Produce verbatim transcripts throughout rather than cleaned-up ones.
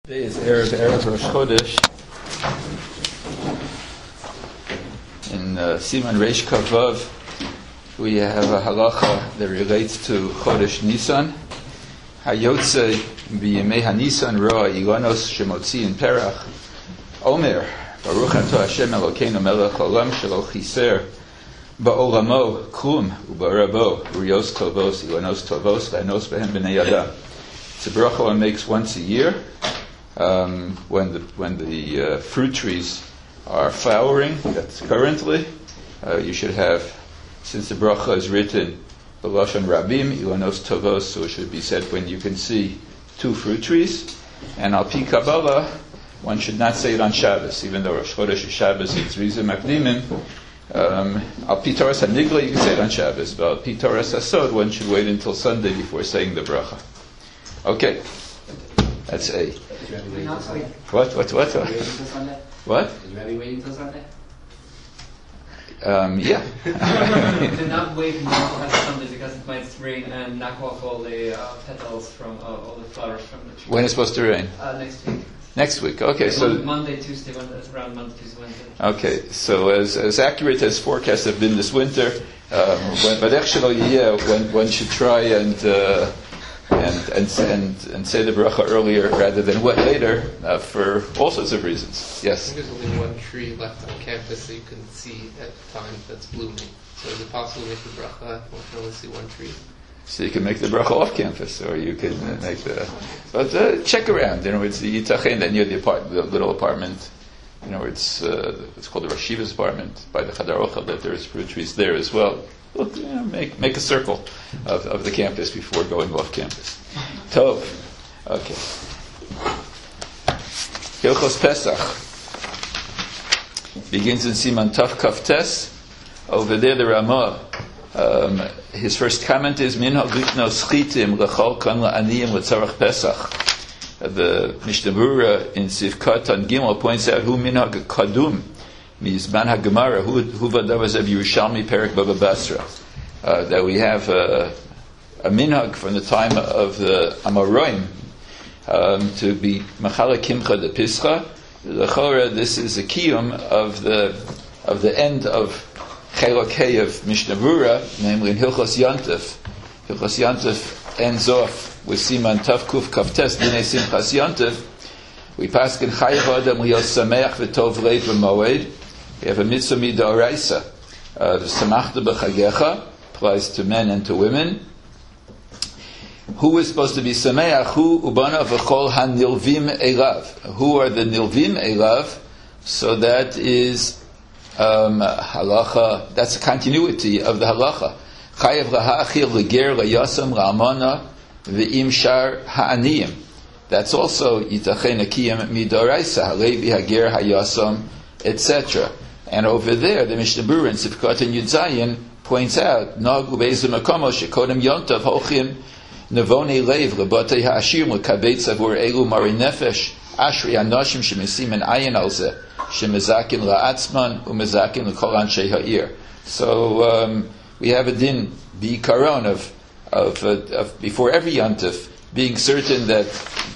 Today is Erev, Erev Rosh Chodesh. In uh, Siman Reish Kavav, we have a halacha that relates to Chodesh Nisan. Hayotze b'yemei HaNisan roa ilanos shemotzi in Perach. Omer, Baruch Ato Hashem Elokeinu melech olam shelo chiser ba'olamo klum u'barabo urios tovos ilanos tovos v'anos behem b'nei yada. It's a bracha one makes once a year. Um, when the when the uh, fruit trees are flowering, that's currently, uh, you should have, since the bracha is written b'lashon rabim, ilanos tovos, so it should be said when you can see two fruit trees. And al pi Kabbalah, one should not say it on Shabbos, even though Rosh Chodesh is Shabbos, it's Rizim Makdimim. Um, al pi Toras HaNigla, you can say it on Shabbos, but al pi Toras HaSod, one should wait until Sunday before saying the bracha. Okay, that's A. What, what, what? What? What? Is Rabbi waiting till Sunday? Um, yeah. They're not waiting until Sunday because it might rain and knock off all the uh, petals from uh, all the flowers from the tree. When is it supposed to rain? Uh, next week. Next week. Okay, so Monday, Tuesday, Wednesday, around Monday, Tuesday, Wednesday. Okay, so as as accurate as forecasts have been this winter, um, when, but actually, yeah, when one should try and. Uh, And, and and and say the bracha earlier rather than what later uh, for all sorts of reasons. Yes. I think there's only one tree left on campus that you can see at the time that's blooming. So is it possible to make the bracha when you can only see one tree? So you can make the bracha off campus, or you can uh, make the. But uh, check around. You know, it's the yitachen that near the apart, the little apartment. You know, it's uh, it's called the Rosh Yeshiva's apartment by the Chadar Ochel. That there's fruit trees there as well. Look, you know, make make a circle of, of the campus before going off campus. Tov. Okay. Hilchos Pesach begins in Siman Tav Kaf Tes. Over there, the Ramah, um, his first comment is Minhag Likno Schitim Lechol Kan LaAniyim L'Tzarach Pesach. The Mishnah Berurah in Sivkat on Gimel points out who Minhag Kadum. Mizman HaGemara, who vadavas of Yerushalmi Perek Baba Basra, uh, that we have a, a minhag from the time of the Amoraim um, to be Machala Kimcha de Pischa. L'chora, this is a kiyum of the of the end of Chelok Hey of Mishnah Berurah, namely in Hilchos Yontif. Hilchos Yontif ends off with Siman Tav Kuf Kaftes Dinei Simchas Yontif. We paskin Chayav Adam Liyos Sameach V'Tov Leid V'Moed. We have a mitzvah midoraisa. The samachta b'chagecha applies to men and to women. Who is supposed to be sameach? Who ubana v'chol hanilvim elav? Who are the nilvim elav? So that is um, halacha. That's a continuity of the halacha. Chayav lahachil leger layasam la'amana v'im shar ha'aniyim. That's also yitachen akiyam midoraisa. Halevi hager hayasam, et cetera. And over there, the Mishnah Berurah in Sivkat and Yud Zayin points out, Nagu be'ezim makomo shekodem yontav hochim nevonei leiv lebatei ha'ashir l'kabetz avur elu mari nefesh ashri anoshim shemesim en ayin al zeh shemezakin la'atzman umezakin l'kol anshei ha'ir. So um, we have a din b'ikaron of of, uh, of before every yontav being certain that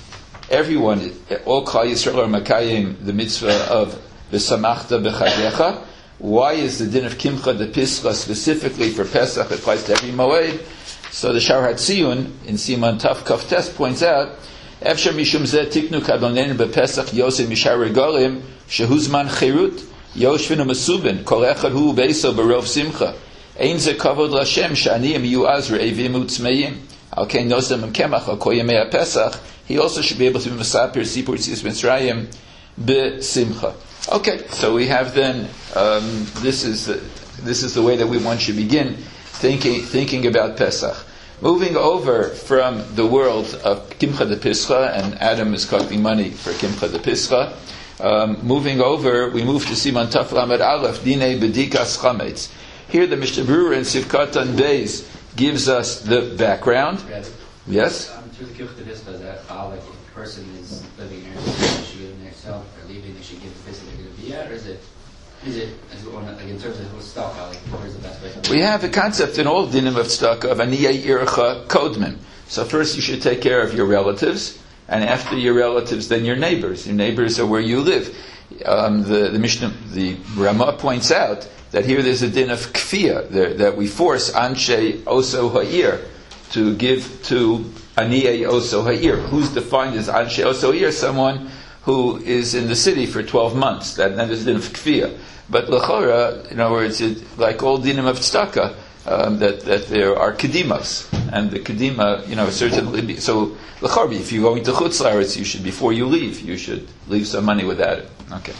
everyone, all Klal Yisrael are makayim the mitzvah of V'samachta b'chagecha. Why is the din of Kimcha de Pischa specifically for Pesach? It applies to every Moed. So the Shar HaTziyun in Siman Tav Kaf Tes points out, Efshar mishum zeh tiknu kadonenu b'Pesach yosei mishar regalim shehuzman chirut yoshvin u'mesubin kol echad hu beiso b'rov simcha ein zeh kavod l'Hashem she'aniyim yu az re'evim u'tzmeim al kein nosem kemach al kol yemei HaPesach. He also should be able to be Mesapir Sipur Tzis Mitzrayim b'simcha. Okay, so we have then, um, this is the, this is the way that we one should begin thinking thinking about Pesach. Moving over from the world of Kimcha de Pischa, and Adam is collecting money for Kimcha de Pischa. Um, moving over, we move to Siman Taf Lamed Aleph, Dinei B'dikas Chametz. Here the Mishnah Berurah in Sivkat and Beis gives us the background. Yes? Um, through the Kimcha de Pischa, is that how like, if a person is living here, they should give next help, or leaving, they should give the Pischa to the Biyah, or is it, is it, is it like in terms of tzedakah, like where's the best way to We have a concept in all dinim of tzedakah of aniyah ircha kodmen. So first you should take care of your relatives, and after your relatives, then your neighbors. Your neighbors are where you live. Um, the, the Mishnah, the Ramah points out that here there's a din of kfiyah, there, that we force anshe oso ha'ir to give to aniyei oso ha'ir. Who's defined as anshe oso ha'ir? Someone who is in the city for twelve months. That, that is a din of kfiyah. But l'chora, in other words, it, like all dinim of tzedakah, um, that, that there are kedimos, and the kedima, you know, certainly. Be, so l'chora, if you're going to chutz la'aretz, you should, before you leave, you should leave some money with that. Okay.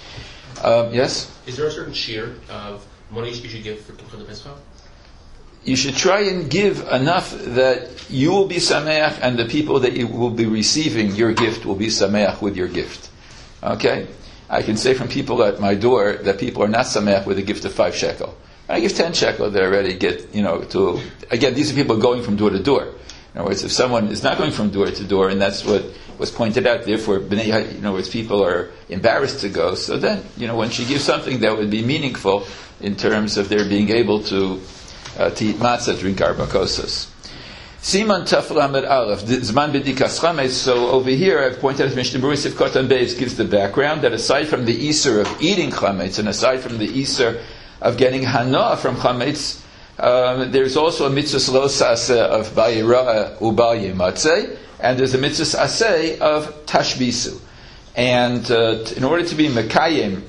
Um, yes. Is there a certain shear of money you should give for Kimchah Pesach? You should try and give enough that you will be sameach, and the people that you will be receiving your gift will be sameach with your gift. Okay. I can say from people at my door that people are not sameach with a gift of five shekel. When I give ten shekel, they already get, you know, to, again, these are people going from door to door. In other words, if someone is not going from door to door, and that's what was pointed out, therefore, in other words, people are embarrassed to go, so then, you know, when she gives something that would be meaningful in terms of their being able to, uh, to eat matzah, drink arba kosas. Siman Taf Lamed Aleph, Zman B'dikas Chametz. So over here, I've pointed out Mishnah Berurah Sivkot and Beis gives the background that aside from the Isser of eating Chametz, and aside from the Isser of getting Hana from Chametz, um, there's also a mitzvah lo saseh of Bayira Ubal Yematzeh, and there's a mitzvah aseh of Tashbisu. And uh, in order to be Mekayim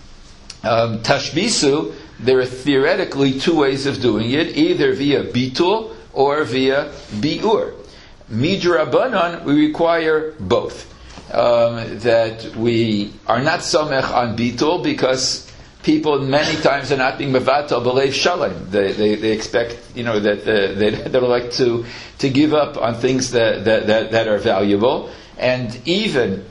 um, Tashbisu, there are theoretically two ways of doing it, either via Bitul or via bi'ur. Midrabanan, we require both. Um, that we are not somech on bitul because people many times are not being mevatel b'leiv shalom. They, they they expect, you know, that uh, they they like to to give up on things that that that, that are valuable. And even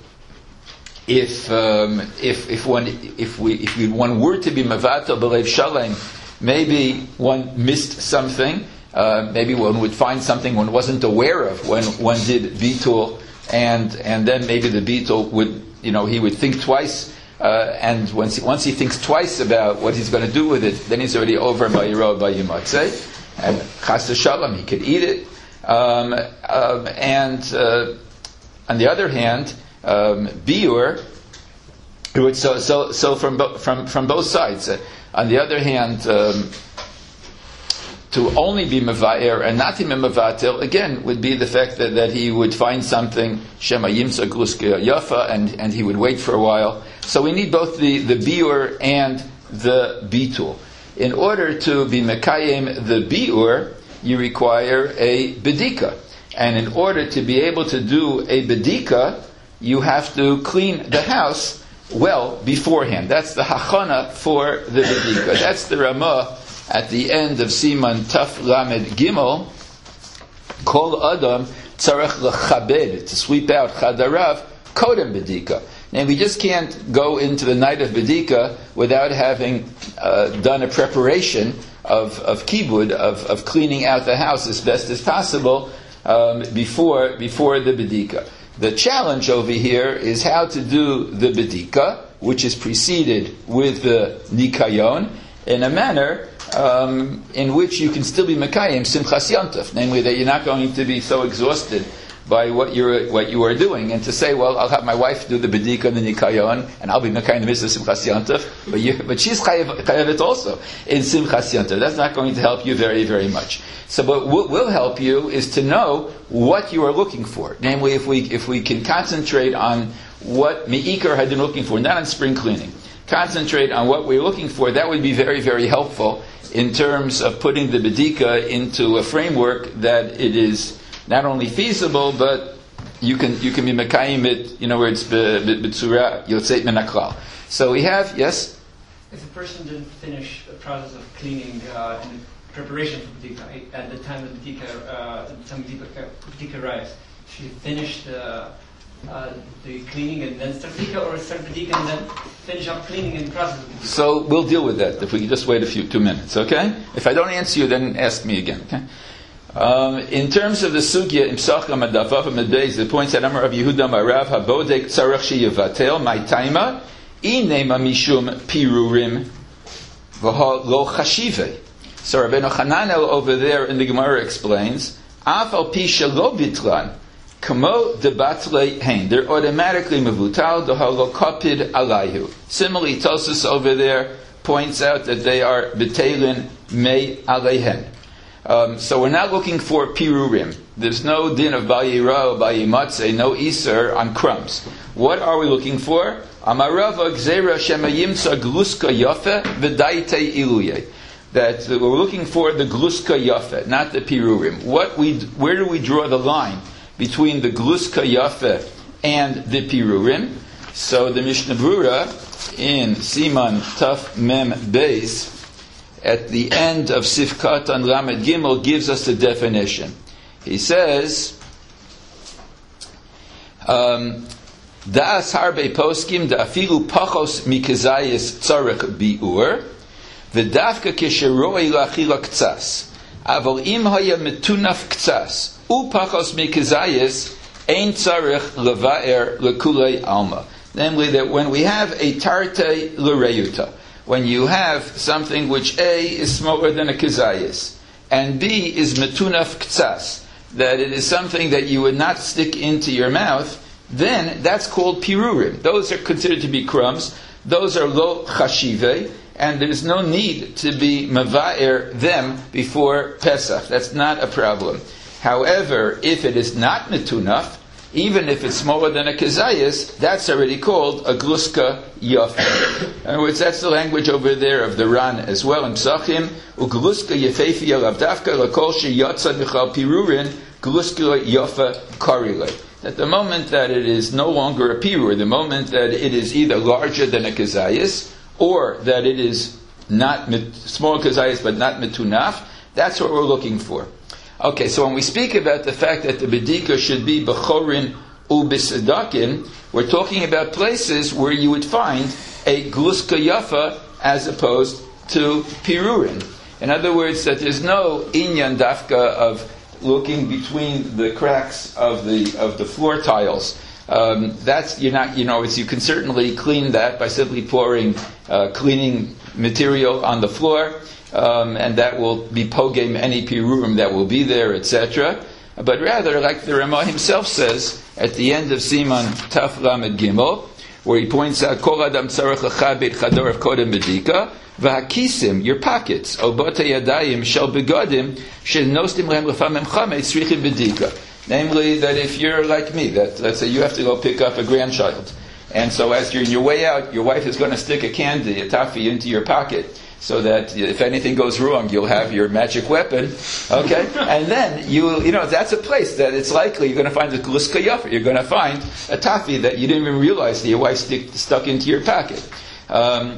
if um, if if one if we if we, one were to be mevatel b'leiv shalom, maybe one missed something. Uh, maybe one would find something one wasn't aware of when one did bitul, and and then maybe the bitul would, you know, he would think twice, uh, and once he, once he thinks twice about what he's going to do with it, then he's already over by Yiro by Yimatzeh, and chas v'shalom, he could eat it. Um, um, and uh, on the other hand, um, biur. So so so from bo- from from both sides. Uh, on the other hand. Um, To only be meva'er and not be mevatel, again, would be the fact that, that he would find something, shema yimsa gluska yafa, and, and he would wait for a while. So we need both the, the biur and the bitul. In order to be mekayim the biur, you require a bedika. And in order to be able to do a bedika, you have to clean the house well beforehand. That's the hachana for the bedika. That's the Ramah at the end of Siman Taf Lamed Gimel. Kol Adam tzarech lechabed, to sweep out chadarav kodem bedika. And we just can't go into the night of bedika without having uh, done a preparation of of kibud, of, of cleaning out the house as best as possible um, before before the bedika. The challenge over here is how to do the bedika, which is preceded with the nikayon, in a manner um, in which you can still be mekayim simchas yontif, namely that you're not going to be so exhausted by what you're what you are doing, and to say, well, I'll have my wife do the bedika and the nikayon, and I'll be mekayim the mitzvah simchas yontif, but you, but she's chayavet also in simchas yontif. That's not going to help you very very much. So, what will help you is to know what you are looking for. Namely, if we if we can concentrate on what meikar had been looking for, not on spring cleaning. Concentrate on what we're looking for, that would be very, very helpful in terms of putting the bedika into a framework that it is not only feasible, but you can you can be mekayim it, you know, where it's b'tzura yotzeit min haklal. So we have, yes? If a person didn't finish the process of cleaning uh, in preparation for bedika, at the time of bedika, uh, at the time of bedika, bedika arrives, should he finish the Uh, the cleaning and then start bedika, or start bedika and then finish up cleaning and process of bedika? So we'll deal with that if we can just wait a few two minutes, okay? If I don't answer you, then ask me again, okay? Um, in terms of the sugya in Psachim Adavav Medbeis, the points that Amar Rav Yehuda Marav Habodek Tzarech Sheyevatel My Taima Inema Mishum Pirurim V'Ha Lo Chashivei. So Rabbeinu Hananel over there in the Gemara explains, Af al Pi Shelo Bitlan Kamo de batle hein. They're automatically mevutal the halokapid alayhu. Similarly, Tosus over there points out that they are betelin mei aleihen. Um, so we're not looking for pirurim. There's no din of bayira or bayimatze, no iser on crumbs. What are we looking for? Amarava gzera shemayimtza gluska yafe v'daite iluye. That we're looking for the gluska yafe, not the pirurim. What we, where do we draw the line between the gluska yafe and the pirurim? So the Mishnah Brura in Siman Taf Mem Beis, at the end of Sifkat on Lamed Gimel, gives us the definition. He says, um, Da'as harbe poskim da'afilu pachos mikazayis tzarech bi'ur v'dafka kesheroi la'achila k'tzas aval im haya metunaf k'tzas u pachos mikazayis ein tzarech leva'er lekulei alma. Namely, that when we have a tarte l'reyuta, when you have something which A is smaller than a kazayis, and B is metunaf k'tzas, that it is something that you would not stick into your mouth, then that's called pirurim. Those are considered to be crumbs. Those are lo chashive, and there's no need to be mava'er them before Pesach. That's not a problem. However, if it is not metunaf, even if it's smaller than a kazayas, that's already called a gluska yafe. In other words, that's the language over there of the Ran as well in Psachim. Ugluska yafefi alavdafka lakol sheyatsa michal pirurin gluska yafe karile. At the moment that it is no longer a pirur, the moment that it is either larger than a kazayas, or that it is not mit, small kazayas but not metunaf, that's what we're looking for. Okay, so when we speak about the fact that the bedika should be b'chorin u'b'sedakin, we're talking about places where you would find a gluska yafa as opposed to pirurin. In other words, that there's no inyan dafka of looking between the cracks of the of the floor tiles. Um, that's you're not you know it's you can certainly clean that by simply pouring uh, cleaning material on the floor. Um, and that will be pogem any pirurim that will be there, et cetera. But rather, like the Ramah himself says at the end of Siman Taf Lamed Gimel, where he points out Kol Adam Tzarech Lechabed Chador of Kodem Bedika V'Hakisim, your pockets, Obot Yadayim Shel Begadim Shel Nostim Lehem Lefamem Chametz Tzrichim Bedika. Namely, that if you're like me, that let's say you have to go pick up a grandchild, and so as you're in your way out, your wife is going to stick a candy, a toffee, into your pocket, so that if anything goes wrong, you'll have your magic weapon, okay? And then, you you know, that's a place that it's likely you're going to find a gluska yafa. You're going to find a toffee that you didn't even realize that your wife stick, stuck into your pocket. Um,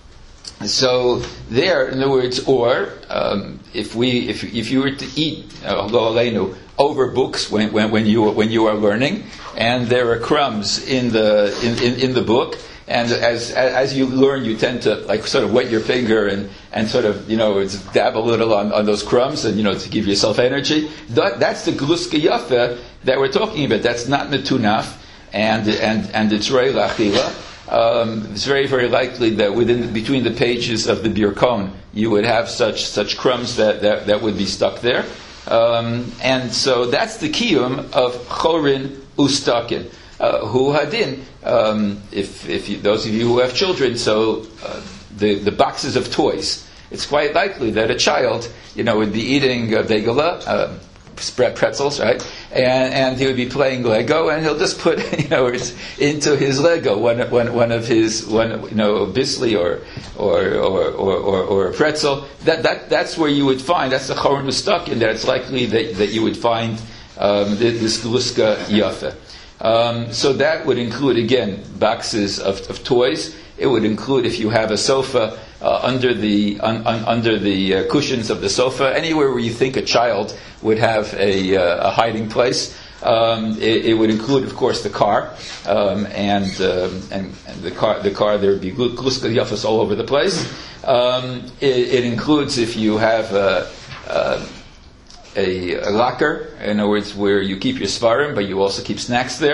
so there, in other words, or um, if we, if if you were to eat uh, over books when, when when you when you are learning, and there are crumbs in the in, in, in the book. And as as you learn, you tend to like sort of wet your finger and, and sort of you know dab a little on, on those crumbs and you know to give yourself energy. That, that's the gluska yafa that we're talking about. That's not metunaf and and and it's rei lachila. Um, it's very very likely that within between the pages of the Birkon you would have such such crumbs that that, that would be stuck there. Um, and so that's the kiyum of chorin ustakin. Uh, hu hadin, um, if, if you, those of you who have children, so uh, the, the boxes of toys, it's quite likely that a child, you know, would be eating uh, bagela, uh, pretzels, right? And, and he would be playing Lego, and he'll just put, you know, into his Lego one, one, one of his, one, you know, a bisli or, or, or, or, or, or a pretzel. That, that, that's where you would find, that's the chorin stuck in there. It's likely that, that you would find um, this gluska yafa. Um, so that would include, again, boxes of, of toys. It would include, if you have a sofa, uh, under the un, un, under the uh, cushions of the sofa, anywhere where you think a child would have a, uh, a hiding place. Um, it, it would include, of course, the car, um, and, um, and and the car. The car there would be gluska yafas all over the place. Um, it, it includes if you have a, a A, a locker, in other words, where you keep your svarim, but you also keep snacks there.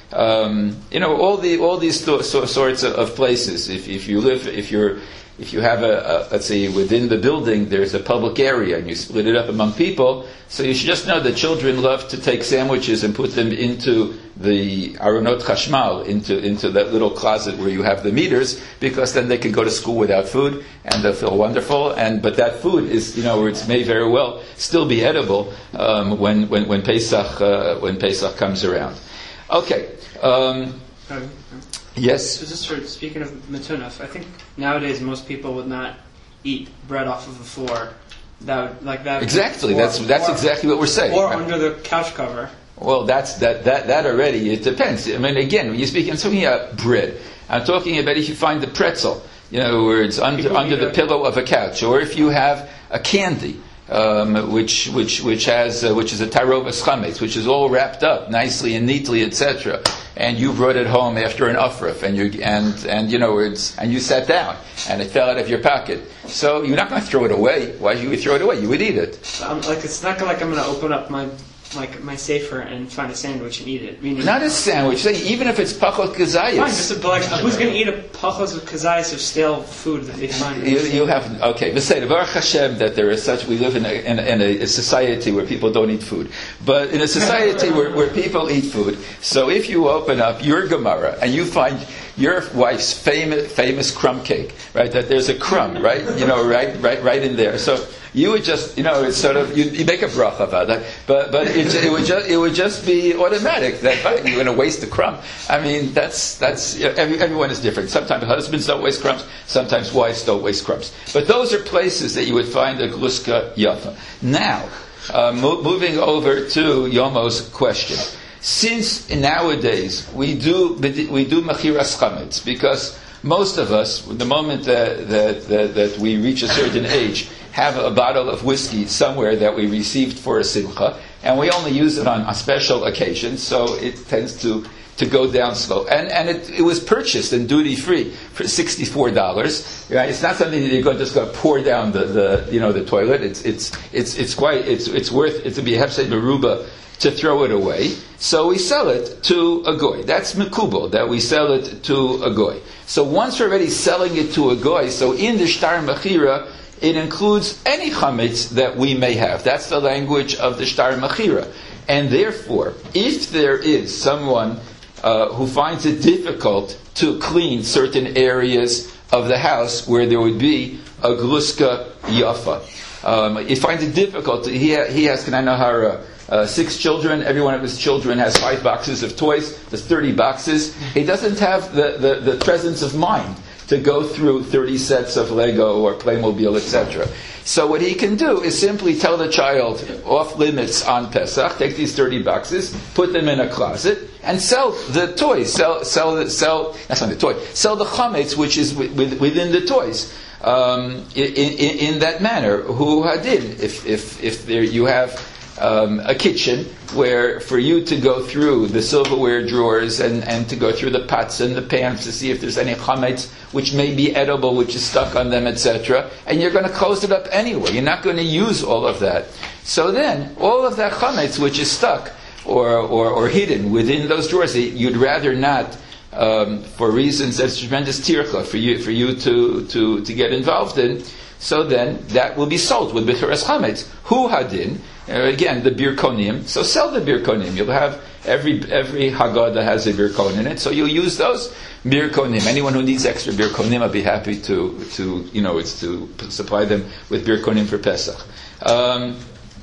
Um, you know, all the all these th- so, sorts of, of places. If if you live, if you're if you have a, a let's say within the building there's a public area and you split it up among people, so you should just know that children love to take sandwiches and put them into the aronot chashmal, into into that little closet where you have the meters, because then they can go to school without food and they'll feel wonderful. And but that food is, you know, it may very well still be edible um, when when when Pesach uh, when Pesach comes around. Okay. Um, Um, yes. So just for speaking of metunaf, I think nowadays most people would not eat bread off of the floor. That would, like that. Exactly. Or, that's that's or, exactly what we're saying. Or right? under the couch cover. Well, that's that that that already. It depends. I mean, again, when you speak, I'm talking about bread. I'm talking about if you find the pretzel, you know, where it's under People under eat the a- pillow of a couch, or if you have a candy. Um, which which which has uh, which is a tarovas chametz, which is all wrapped up nicely and neatly, et cetera. And you brought it home after an ufraf, and you and and you know it's and you sat down, and it fell out of your pocket. So you're not going to throw it away. Why you would throw it away? You would eat it. Um, like it's not like I'm going to open up my like my safer and find a sandwich and eat it. Meaning, Not a sandwich. Say, even if it's pachot Fine, kazayis. just a, but like who's going to eat a pachos of kazayas of stale food that they find? You, you have okay. Let's say Baruch Hashem that there is such. We live in a, in, a, in a society where people don't eat food, but in a society where, where people eat food. So if you open up your Gemara and you find your wife's famous famous crumb cake, right? That there's a crumb, right? You know, right, right, right in there. So you would just, you know, it's sort of you, you make a bracha about that, but but it, it would just it would just be automatic that right, you're going to waste a crumb. I mean, that's that's you know, every, everyone is different. Sometimes husbands don't waste crumbs. Sometimes wives don't waste crumbs. But those are places that you would find a gluska yafa. Now, uh, mo- moving over to Yomo's question. Since nowadays we do we do mechiras chametz, because most of us, the moment that, that, that, that we reach a certain age, have a bottle of whiskey somewhere that we received for a simcha, and we only use it on, on special occasions, so it tends to, to go down slow. And and it, it was purchased in duty free for sixty-four dollars. Right? It's not something that you're going to just going to pour down the, the you know the toilet. It's it's it's it's quite it's it's worth it to be hefsed beruba to throw it away. So we sell it to a goy. That's mikubal, that we sell it to a goy. So once we're already selling it to a goy, so in the shtar mechira, it includes any chametz that we may have. That's the language of the shtar mechira. And therefore, if there is someone uh, who finds it difficult to clean certain areas of the house where there would be a gluska yafa, um, he finds it difficult. He, ha- he has Kananahara, uh, six children. Every one of his children has five boxes of toys. There's thirty boxes. He doesn't have the, the, the presence of mind to go through thirty sets of Lego or Playmobil, et cetera. So what he can do is simply tell the child off limits on Pesach, take these thirty boxes, put them in a closet, and sell the toys. Sell, sell, sell. That's not the toy. Sell the chametz, which is with, with, within the toys. Um, in, in, in that manner, who hadin? If if if there you have um, a kitchen where for you to go through the silverware drawers and, and to go through the pots and the pans to see if there's any chametz which may be edible, which is stuck on them, et cetera. And you're going to close it up anyway. You're not going to use all of that. So then, all of that chametz which is stuck or or, or hidden within those drawers, you'd rather not. Um, for reasons that's tremendous tircha for you for you to, to, to get involved in, so then that will be sold with bichuras chametz. Hu hadin, uh, again the bir konim. So sell the bir konim. You'll have every every haggadah has a bir konim in it, so you'll use those bir konim. Anyone who needs extra bir konim, I'll be happy to to you know it's to supply them with bir konim for Pesach. Um,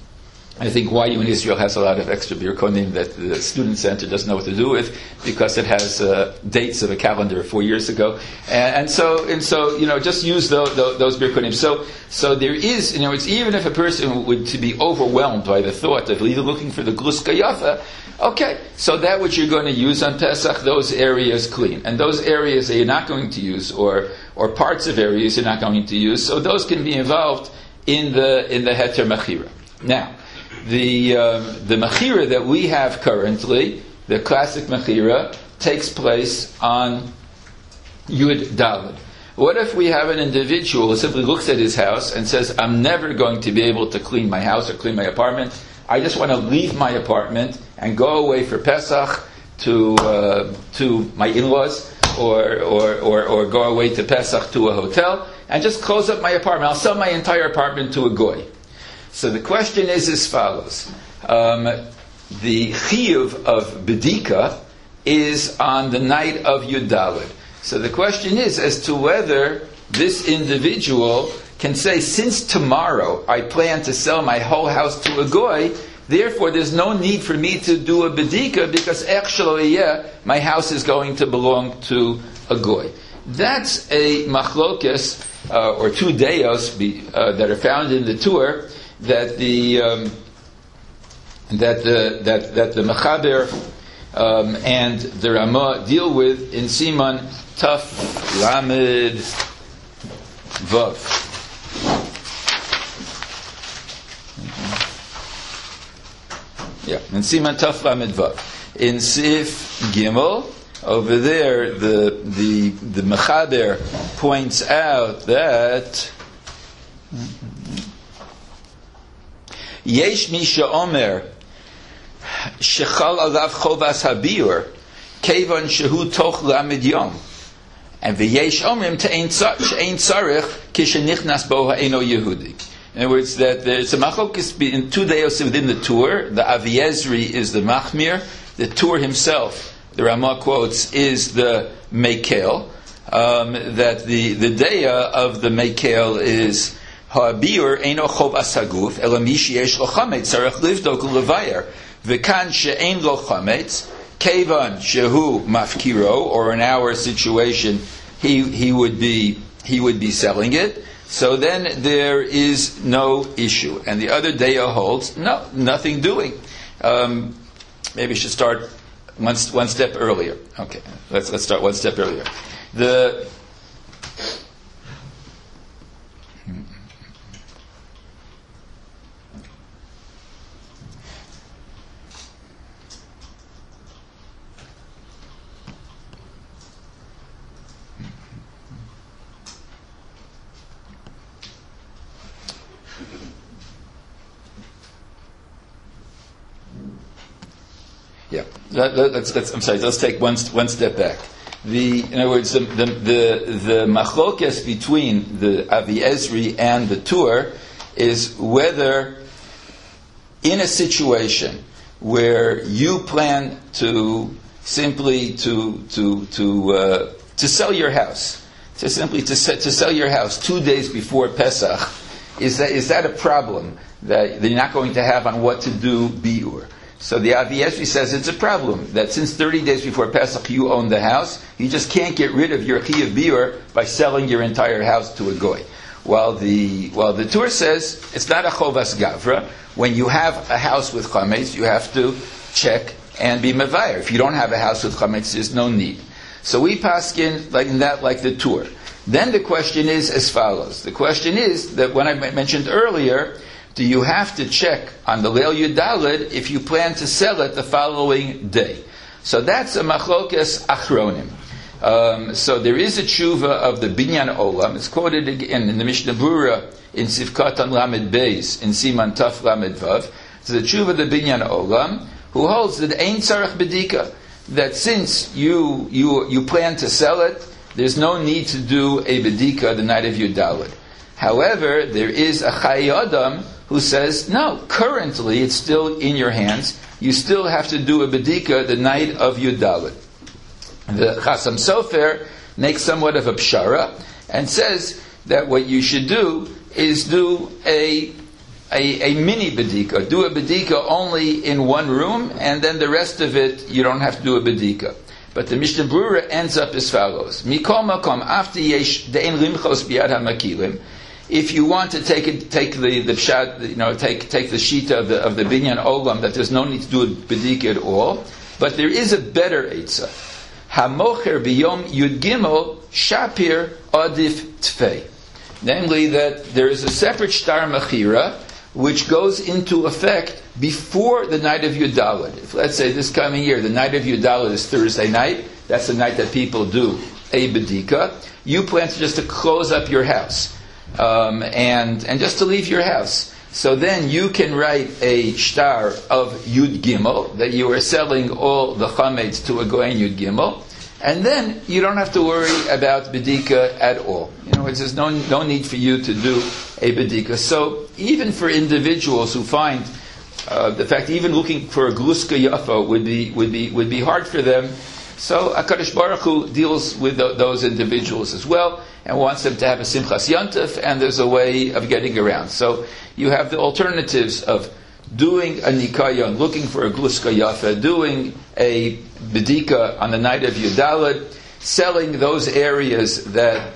I think Y U in Israel has a lot of extra bir konim that the student center doesn't know what to do with, because it has uh, dates of a calendar four years ago, and, and so and so you know just use those, those bir konim. So so there is you know it's even if a person would to be overwhelmed by the thought of either looking for the gluska yafa, okay, so that which you're going to use on Pesach, those areas clean, and those areas that you're not going to use, or or parts of areas you're not going to use, so those can be involved in the in the heter mechira. Now. The um, the mechira that we have currently, the classic mechira, takes place on Yud Daled. What if we have an individual who simply looks at his house and says, I'm never going to be able to clean my house or clean my apartment. I just want to leave my apartment and go away for Pesach to uh, to my in-laws, or, or or or go away to Pesach to a hotel, and just close up my apartment. I'll sell my entire apartment to a goy. So the question is as follows: um, the chiyuv of bedika is on the night of Yud Daled. So the question is as to whether this individual can say, since tomorrow I plan to sell my whole house to a goy, therefore there's no need for me to do a bedika, because actually, yeah, my house is going to belong to a goy. That's a machlokes, uh, or two deos be, uh, that are found in the Tur, that the um, that the that that the Mechaber um, and the Ramah deal with in Siman Taf Lamed Vav. Yeah, in Siman Taf Lamed Vav. In Sif Gimel, over there, the the the Mechaber points out that Yesh Misha Omer Shechal Alav Chovas Habiur Kevan Shehu Toch Lamed Yom, and V'yesh Omrim Te'ein Tzarich Kishenichnas Bo Ha'eno Yehudi. In other words, that there's a machlokes in two deos within the Tur. The Aviezri is the Machmir. The Tur himself, the Ramah quotes, is the Mekel. Um, that the the deya of the Mekel is Ha'abir Eino Chov Asaguf Elamishi Yesh Lo Chametz Tzarich Livdok Ulevayer V'kan She'ein Lo Chametz Kevan Shehu Mafkiro, or in our situation, he he would be he would be selling it. So then there is no issue. And the other deya holds, no, nothing doing. Um, maybe we should start one, one step earlier. Okay, let's let's start one step earlier. The Yeah, let, let, let's, let's, I'm sorry. Let's take one one step back. The, in other words, the the the, the machlokes between the Aviezri and the Tur is whether, in a situation where you plan to simply to to to uh, to sell your house, to simply to se- to sell your house two days before Pesach, is that is that a problem that, that you're not going to have on what to do biur? So the Aviezri says it's a problem that since thirty days before Pesach you own the house, you just can't get rid of your chiyuv biur by selling your entire house to a goy. While the while the Tur says it's not a chovas gavra. When you have a house with chametz, you have to check and be mevayer. If you don't have a house with chametz, there's no need. So we paskin like that, like the Tur. Then the question is as follows. The question is that when I mentioned earlier, do you have to check on the Leil Yud Daled if you plan to sell it the following day? So that's a machlokes achronim. Um, so there is a tshuva of the Binyan Olam. It's quoted again in the Mishnah Brura in Sivkatan Lamed Beis in Siman Taf Lamed Vav. It's the tshuva of the Binyan Olam who holds that Ein Tzarech Bedika, that since you you you plan to sell it, there's no need to do a bedika the night of Yud Daled. However, there is a Chai Adam who says, no, currently it's still in your hands. You still have to do a bedika the night of Yud Daled. The Chasam Sofer makes somewhat of a pshara and says that what you should do is do a a, a mini bedika. Do a bedika only in one room, and then the rest of it you don't have to do a bedika. But the Mishnah Brura ends up as follows: Mikol makom after yesh de'en limchos biyad hamakilim. If you want to take it, take the the pshat, you know, take take the shita of the of the Binyan Olam that there's no need to do a bedika at all. But there is a better eitzah. Hamocher biyom yud gimel shapir adif tfei. Namely, that there is a separate shtar mechira which goes into effect before the night of Yud Daled. If, let's say, this coming year, the night of Yud Daled is Thursday night, that's the night that people do a bedika, you plan to just to close up your house, um, and and just to leave your house. so then you can write a shtar of Yud Gimel, that you are selling all the chametz to a Goyen Yud Gimel, and then you don't have to worry about bedika at all. You know, there's no, no need for you to do a bedika. So even for individuals who find uh, the fact even looking for a gluska yafa would be would be would be hard for them, so HaKadosh Baruch Hu deals with th- those individuals as well and wants them to have a simchas yontif, and there's a way of getting around. So you have the alternatives of doing a nikayon, looking for a gluska yafa, doing a bedika on the night of Yudalit, selling those areas that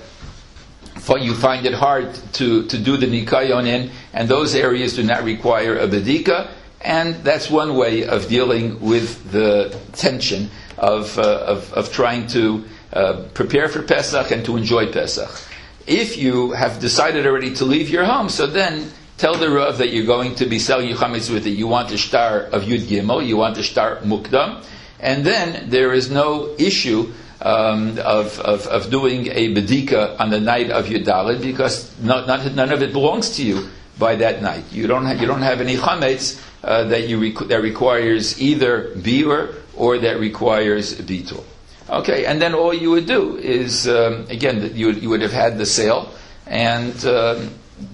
you find it hard to, to do the nikayon in, and those areas do not require a bedika, and that's one way of dealing with the tension of uh, of, of trying to uh, prepare for Pesach and to enjoy Pesach. If you have decided already to leave your home, so then tell the Rav that you're going to be selling your chametz with it. You want a shtar of Yud Gimel, you want a shtar mukdam, and then there is no issue um, of, of of doing a bedika on the night of Yudalit, because not, not, none of it belongs to you by that night. You don't have, you don't have any chametz uh, that you rec- that requires either biur or that requires bitul. Okay, and then all you would do is um, again you would, you would have had the sale, and um,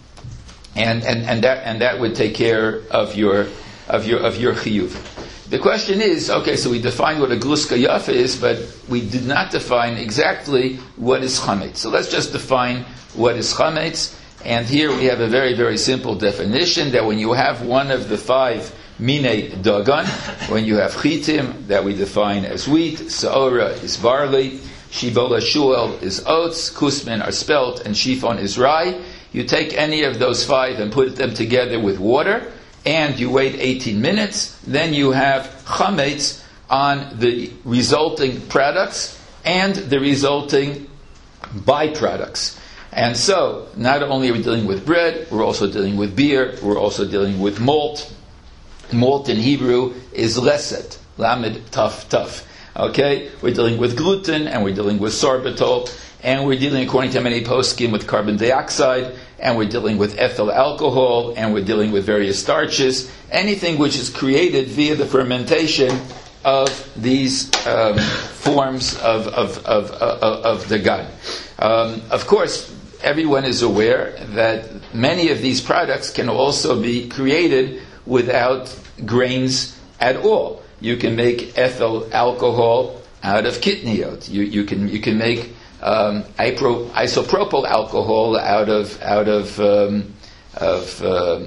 and and and that and that would take care of your of your of your chiyuv. The question is, okay, so we defined what a gluska yafa is, but we did not define exactly what is chametz. So let's just define what is chametz. And here we have a very, very simple definition that when you have one of the five minei dagan, when you have chitim, that we define as wheat, saora is barley, shibola shuel is oats, kusmin are spelt, and shifon is rye, you take any of those five and put them together with water, and you wait eighteen minutes, then you have chametz on the resulting products and the resulting byproducts. And so, not only are we dealing with bread, we're also dealing with beer, we're also dealing with malt. Malt in Hebrew is leset, lamed, tough, tough. Okay? We're dealing with gluten, and we're dealing with sorbitol, and we're dealing, according to many poskim, with carbon dioxide, and we're dealing with ethyl alcohol, and we're dealing with various starches, anything which is created via the fermentation of these um, forms of, of, of, of, of dagan. Um, of course, everyone is aware that many of these products can also be created without grains at all. You can make ethyl alcohol out of kitniot. You, you can you can make um, ipro, isopropyl alcohol out of out of um, of uh,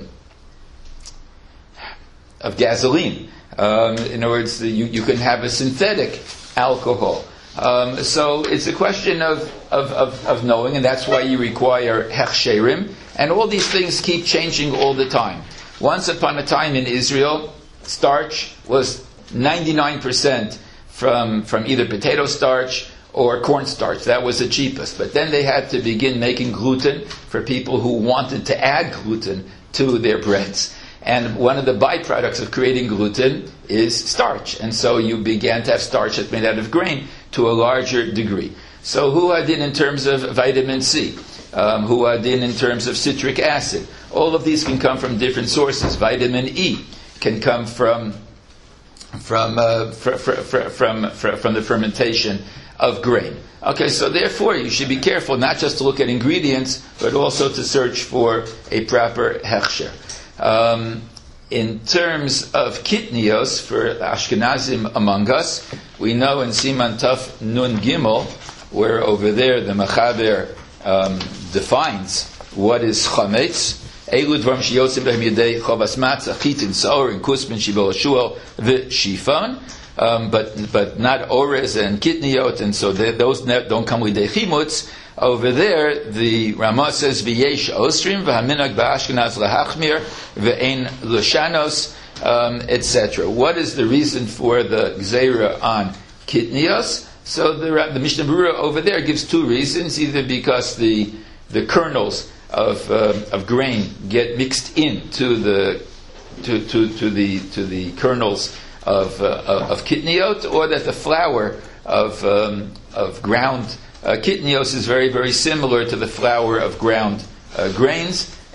of gasoline. Um, in other words, you, you can have a synthetic alcohol. Um, so it's a question of, of, of, of knowing, and that's why you require hechsherim. And all these things keep changing all the time. Once upon a time in Israel, starch was ninety-nine percent from, from either potato starch or cornstarch. That was the cheapest. But then they had to begin making gluten for people who wanted to add gluten to their breads. And one of the byproducts of creating gluten is starch. And so you began to have starch that's made out of grain to a larger degree. So huadin in terms of vitamin C, um, huadin in terms of citric acid. All of these can come from different sources. Vitamin E can come from from uh, fr- fr- fr- from fr- from the fermentation of grain. Okay, so therefore you should be careful not just to look at ingredients, but also to search for a proper hechsher. Um, in terms of kitnios, for Ashkenazim among us, we know in Siman Taf Nun Gimel, where over there the Mechaber um, defines what is chametz. Elu dvarim sheyotzim behem yedei chavas matzah, chitin, saor, and kusmin, shibol shuel, v'shifon. Um, but but not orez and kitniot, and so those don't come with chimutz. Over there, the Ramah says v'yesh osrim v'haminag ba'ashkenaz lahachmir v'ein l'shanos, um, et cetera. What is the reason for the gzeira on kitnios? So the, the Mishnah Berurah over there gives two reasons: either because the the kernels of uh, of grain get mixed into the to to, to the to the kernels of uh, of kitniot, or that the flour of um, of ground uh, kitnios is very very similar to the flour of ground uh, grains,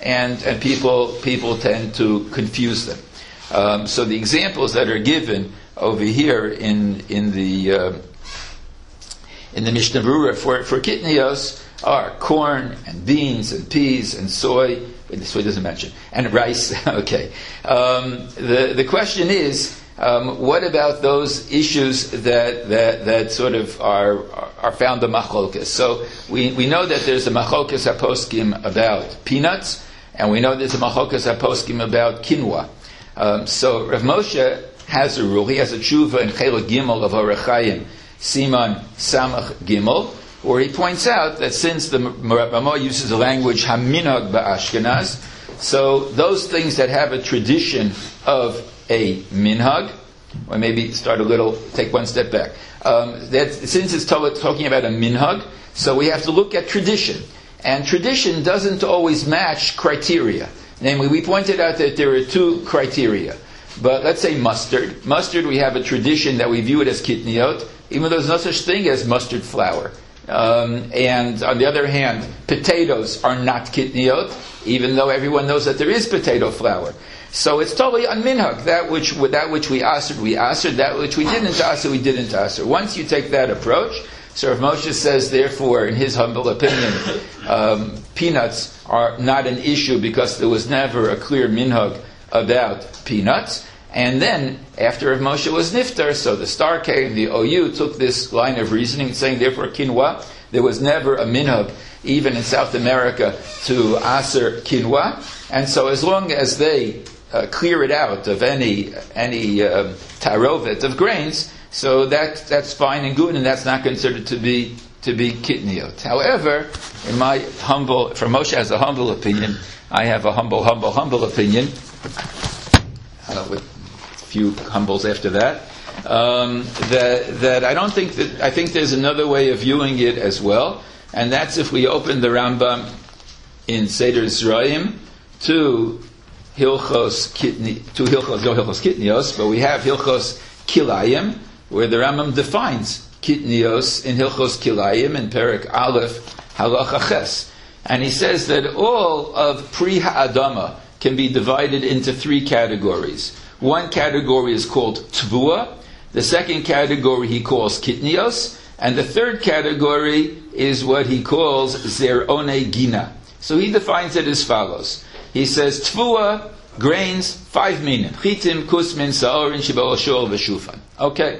and and people people tend to confuse them. Um, so the examples that are given over here in in the uh, in the Mishnah Berurah for for kitnios are corn and beans and peas and soy. Wait, the soy doesn't mention and rice. Okay. Um, the the question is, um, what about those issues that that that sort of are are found in machlokas? So we we know that there's a machlokas haposkim about peanuts, and we know there's a machlokas haposkim about quinoa. Um, so Rav Moshe has a rule. He has a tshuva in Chelek Gimel of Orach Chaim, Siman Samach Gimel, where he points out that since the Ramah uses the language Haminhag ba'Ashkenaz, so those things that have a tradition of a minhag, or maybe start a little, take one step back. Um, that since it's to- talking about a minhag, so we have to look at tradition, and tradition doesn't always match criteria. Namely, we pointed out that there are two criteria. But let's say mustard. Mustard, we have a tradition that we view it as kitniot, even though there's no such thing as mustard flour. Um, and on the other hand, potatoes are not kitniot, even though everyone knows that there is potato flour. So it's totally on minhag. That which that which we asked, we asked. That which we didn't ask, we didn't ask. Once you take that approach, so Rav Moshe says, therefore, in his humble opinion, um, peanuts are not an issue because there was never a clear minhag about peanuts. And then, after Rav Moshe was niftar, so the Star came, the O U took this line of reasoning, saying, therefore, quinoa, there was never a minhag, even in South America, to aser quinoa. And so as long as they uh, clear it out of any any um, tarovet of grains, so that that's fine and good, and that's not considered to be to be kitniot. However, in my humble, for Moshe has a humble opinion, I have a humble, humble, humble opinion, uh, with a few humbles after that. Um, that that I don't think that I think there's another way of viewing it as well, and that's if we open the Rambam in Seder Zraim to Hilchos Kitni, to Hilchos no Hilchos Kitnios, but we have Hilchos Kilayim, where the Rambam defines kitnios in Hilchos Kilayim in Perek Aleph Halacha Ches, and he says that all of Pri Ha'adama can be divided into three categories. One category is called Tvua, the second category he calls kitnios, and the third category is what he calls Zerone Gina. So he defines it as follows. He says Tvua, grains, five minim, chitim, kusmin, sa'orin, shibal, shol, v'shufan. Okay.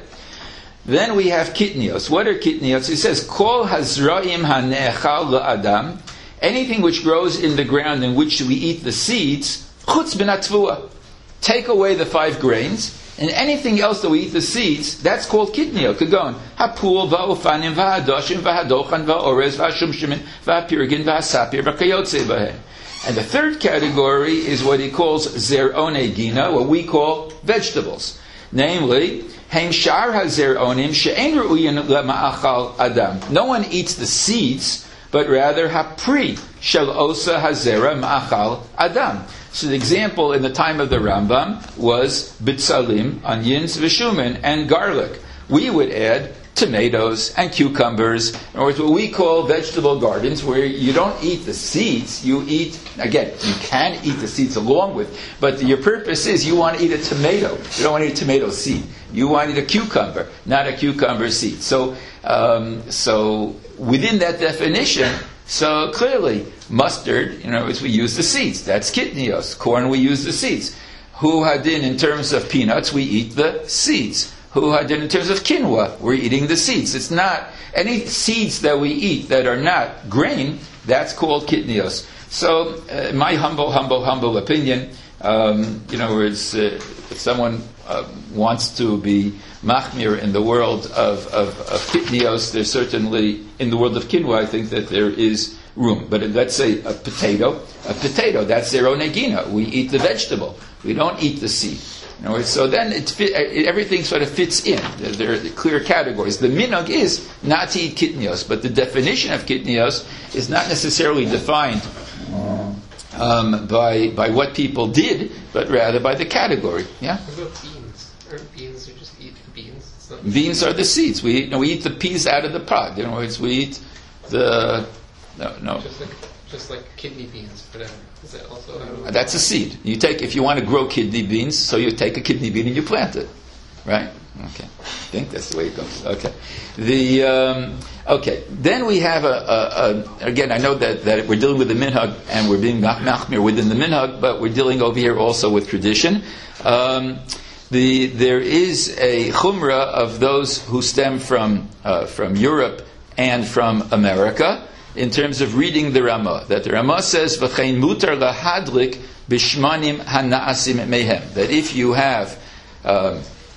Then we have kitnios. What are kitnios? He says, Kol hazra'im ha'ne'echal la'adam, anything which grows in the ground in which we eat the seeds, chutz ben ha'tvua. Take away the five grains, and anything else that we eat the seeds, that's called kitnio. Kagon. Hapul, va'ofanim, va'adoshim, va'adochan, va'orez, va'ashumshimin, va'apirgin, va'asapir, va'kayotze b'hen. And the third category is what he calls zerone gina, what we call vegetables. Namely, Heim shar hazer'onim she'en ru'uyin lema'achal adam. No one eats the seeds, but rather hapri shel osa hazera ma'achal adam. So the example in the time of the Rambam was bitzalim, onions, vishumin, and garlic. We would add tomatoes and cucumbers, in other words, what we call vegetable gardens, where you don't eat the seeds, you eat, again, you can eat the seeds along with, but your purpose is you want to eat a tomato. You don't want to eat a tomato seed. You want to eat a cucumber, not a cucumber seed. So, um, so within that definition, so clearly, mustard, in other words, we use the seeds. That's kitnios. Corn, we use the seeds. Hu hadin, in terms of peanuts, we eat the seeds. Who had in terms of quinoa, we're eating the seeds. It's not any seeds that we eat that are not grain. That's called kitnios. So, uh, my humble, humble, humble opinion, um, you know, is uh, if someone uh, wants to be machmir in the world of, of, of kitnios, there's certainly in the world of quinoa, I think that there is room. But let's say a potato, a potato, that's their own egina. We eat the vegetable. We don't eat the seed. In other words, so then it fit, everything sort of fits in. There are clear categories. The minhag is not to eat kitnios, but the definition of kitnios is not necessarily defined um, by by what people did, but rather by the category. Yeah. What about beans? Aren't beans or just eat the beans? It's not beans are the seeds. We you know, we eat the peas out of the pod. In other words, we eat the no no. Just like Just like kidney beans, whatever. Is that also? That's a seed. You take, if you want to grow kidney beans, so you take a kidney bean and you plant it, right? Okay, I think that's the way it goes. Okay, the um, okay. Then we have a, a, a again. I know that, that we're dealing with the minhag and we're being machmir within the minhag, but we're dealing over here also with tradition. Um, the there is a chumrah of those who stem from uh, from Europe and from America, in terms of reading the Ramah, that the Ramah says, "V'chein mutar lahadlik b'shmanim hana'asim mehem." That if you have, um,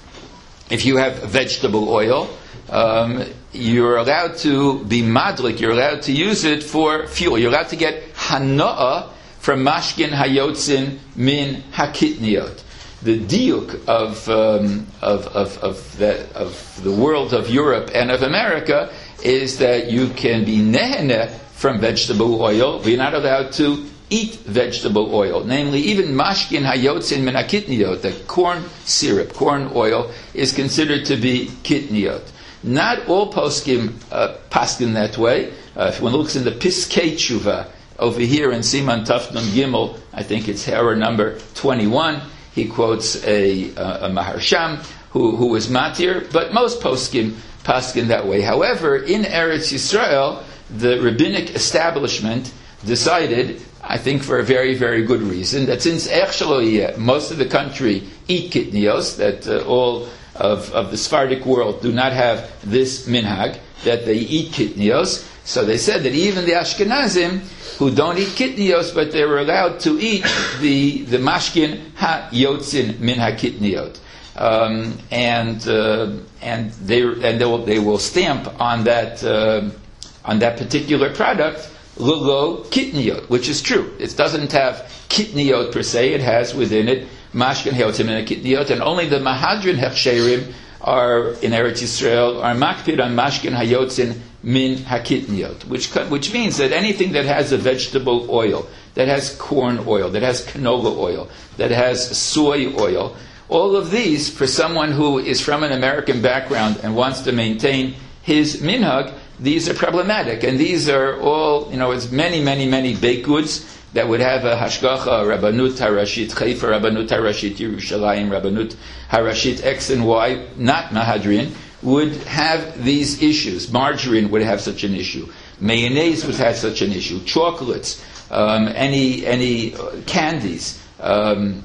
if you have vegetable oil, um, you're allowed to be madlik. You're allowed to use it for fuel. You're allowed to get hana'a from mashkin hayotzin min hakitniot. The diuk of um, of of of the, of the world of Europe and of America is that you can be nehene from vegetable oil, but you're not allowed to eat vegetable oil. Namely, even mashkin hayotzin min hakitniot, the corn syrup, corn oil, is considered to be kitniot. Not all poskim uh, paskin that way. Uh, if one looks in the Piskei Tshuva over here in Siman Tafnun Gimel, I think it's error number twenty-one. He quotes a, uh, a Maharsham who who is matir, but most poskim paskin that way. However, in Eretz Yisrael, the rabbinic establishment decided, I think for a very, very good reason, that since Ech most of the country eat kitnios, that uh, all of, of the Sephardic world do not have this minhag, that they eat kitnios, so they said that even the Ashkenazim, who don't eat kitnios, but they were allowed to eat the, the mashkin ha-yotzin min ha-kitniot. Um, and uh, and they and they will, they will stamp on that uh, on that particular product lilo kitniot, which is true. It doesn't have kitniot per se. It has within it mashkin hayotzin min kitniot, and only the mahadrin hechsherim are in Eretz Yisrael are makpid on mashkin hayotzin min hakitniot, which which means that anything that has a vegetable oil, that has corn oil, that has canola oil, that has soy oil. All of these, for someone who is from an American background and wants to maintain his minhag, these are problematic. And these are all, you know, it's many, many, many baked goods that would have a hashgacha, Rabbanut Harashit Haifa, Rabbanut Harashit Yerushalayim, Rabbanut Harashit X and Y, not Mahadrin, would have these issues. Margarine would have such an issue. Mayonnaise would have such an issue. Chocolates, um, any any candies, um,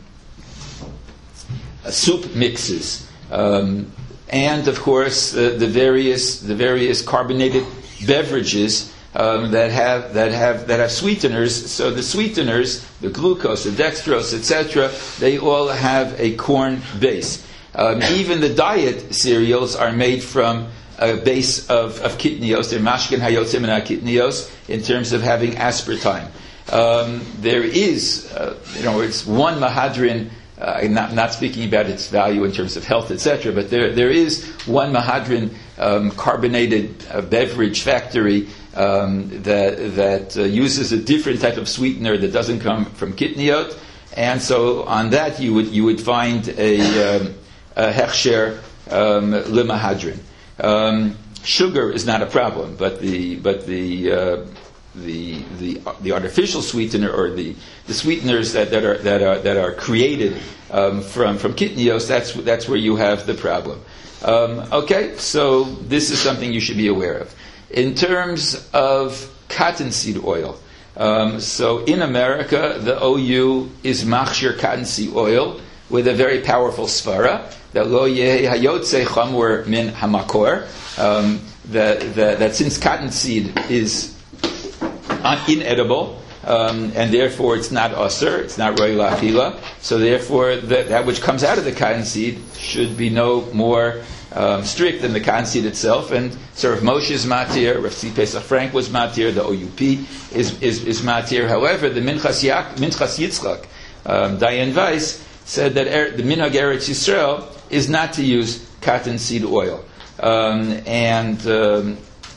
soup mixes, um, and of course uh, the various the various carbonated beverages um, that have that have that have sweeteners. So the sweeteners, the glucose, the dextrose, et cetera, they all have a corn base. Um, even the diet cereals are made from a base of, of kitnios. They're mashkin hayotzim and kitnios in terms of having aspartame. Um, there is, uh, you know, it's one mahadrin. Uh, I'm not, not speaking about its value in terms of health, et cetera, but there there is one Mahadrin um, carbonated uh, beverage factory um, that that uh, uses a different type of sweetener that doesn't come from kitniot, and so on that you would you would find a, um, a hechsher um, lemahadrin. Um, sugar is not a problem, but the but the uh, the the the artificial sweetener or the, the sweeteners that, that are that are that are created um, from from kitnios, that's that's where you have the problem. Um, okay, so this is something you should be aware of. In terms of cottonseed oil, um, so in America the O U is machshir cottonseed oil with a very powerful svara that lo yehi hayotze chamur min hamakor, um, that, that that since cottonseed is inedible, um, and therefore it's not usher, it's not roy la'achila, so therefore that, that which comes out of the cottonseed should be no more um, strict than the cottonseed itself. And so Rav Moshe is matir, Rav Tzvi Pesach Frank was matir, the O U P is is, is matir. However, the Minchas, Yak, Minchas Yitzchak, um, Dayan Weiss, said that er, the Minhag Eretz Yisrael is not to use cottonseed oil, um, and um,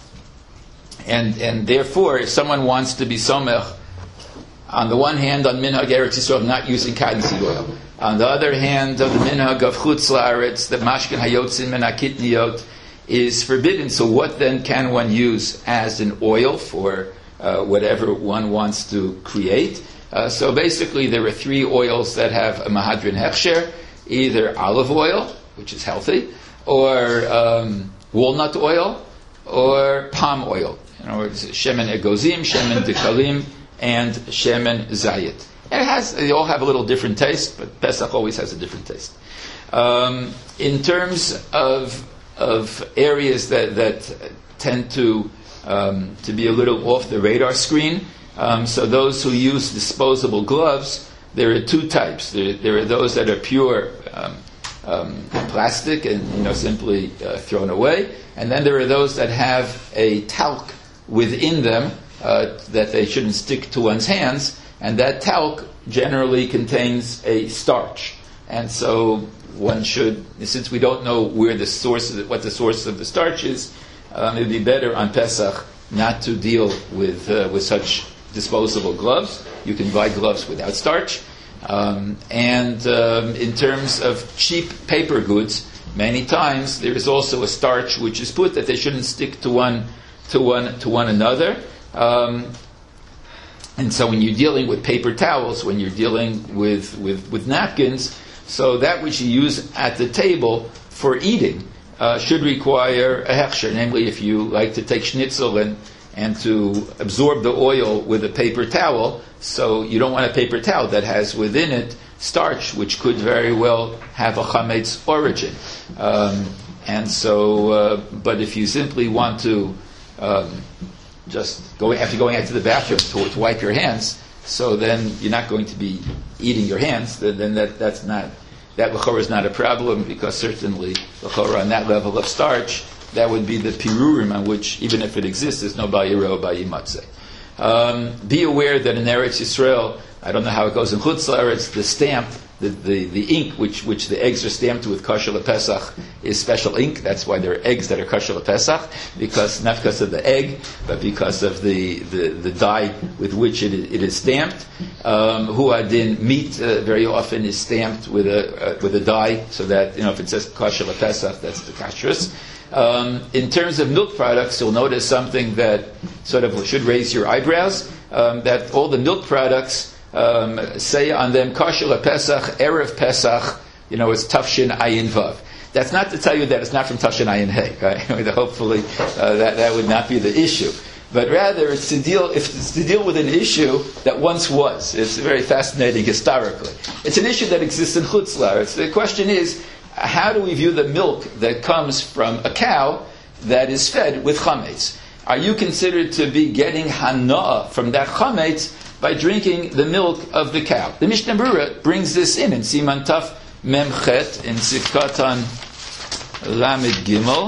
And and therefore, if someone wants to be somech, on the one hand, on minhag Eretz Yisrael, not using cottonseed oil. On the other hand, of the minhag of chutz la'aretz, the mashkin hayotzin min hakitniot is forbidden. So what then can one use as an oil for uh, whatever one wants to create. Uh, so basically, there are three oils that have a mahadrin hechsher: either olive oil, which is healthy, or um, walnut oil, or palm oil. In other words, shemen egozim, shemen dikalim, and shemen zayit. And it has, they all have a little different taste, but Pesach always has a different taste. Um, in terms of of areas that that tend to um, to be a little off the radar screen, um, so those who use disposable gloves, there are two types. There, there are those that are pure um, um, plastic and you know simply uh, thrown away, and then there are those that have a talc within them uh, that they shouldn't stick to one's hands, and that talc generally contains a starch, and so one should, since we don't know where the source of the, what the source of the starch is, um, it would be better on Pesach not to deal with uh, with such disposable gloves. You can buy gloves without starch. Um, and um, in terms of cheap paper goods, many times there is also a starch which is put that they shouldn't stick to one to one to one another. Um, and so when you're dealing with paper towels, when you're dealing with, with, with napkins, so that which you use at the table for eating uh, should require a hechsher. Namely, if you like to take schnitzel and and to absorb the oil with a paper towel, so you don't want a paper towel that has within it starch, which could very well have a chametz origin. Um, and so, uh, but if you simply want to um, just go after going out to the bathroom to, to wipe your hands, so then you're not going to be eating your hands. Then, then that that's not that l'chora is not a problem, because certainly l'chora on that level of starch, that would be the pirurim on which, even if it exists, there's no bayiro bayimatzeh. Um, be aware that in Eretz Yisrael, I don't know how it goes in Chutz La'aretz, the stamp, the, the, the ink which which the eggs are stamped with kosher lePesach is special ink. That's why there are eggs that are kosher lePesach, because not because of the egg, but because of the, the, the dye with which it, it is stamped. Um, Huadin meat uh, very often is stamped with a uh, with a dye, so that you know if it says kosher lePesach, that's the kashrus. Um, in terms of milk products, you'll notice something that sort of should raise your eyebrows, um, that all the milk products um, say on them, kosher lePesach, erev Pesach, you know, it's Tafshin Ayin Vav. That's not to tell you that it's not from Tafshin Ayin Hey, right? Hopefully uh, that, that would not be the issue. But rather, it's to deal if it's to deal with an issue that once was. It's very fascinating historically. It's an issue that exists in Chutz La'aretz. The question is, how do we view the milk that comes from a cow that is fed with chametz? Are you considered to be getting hana'ah from that chametz by drinking the milk of the cow? The Mishnah Berurah brings this in in Siman Taf Mem Chet in Sifkatan Lamed Gimel.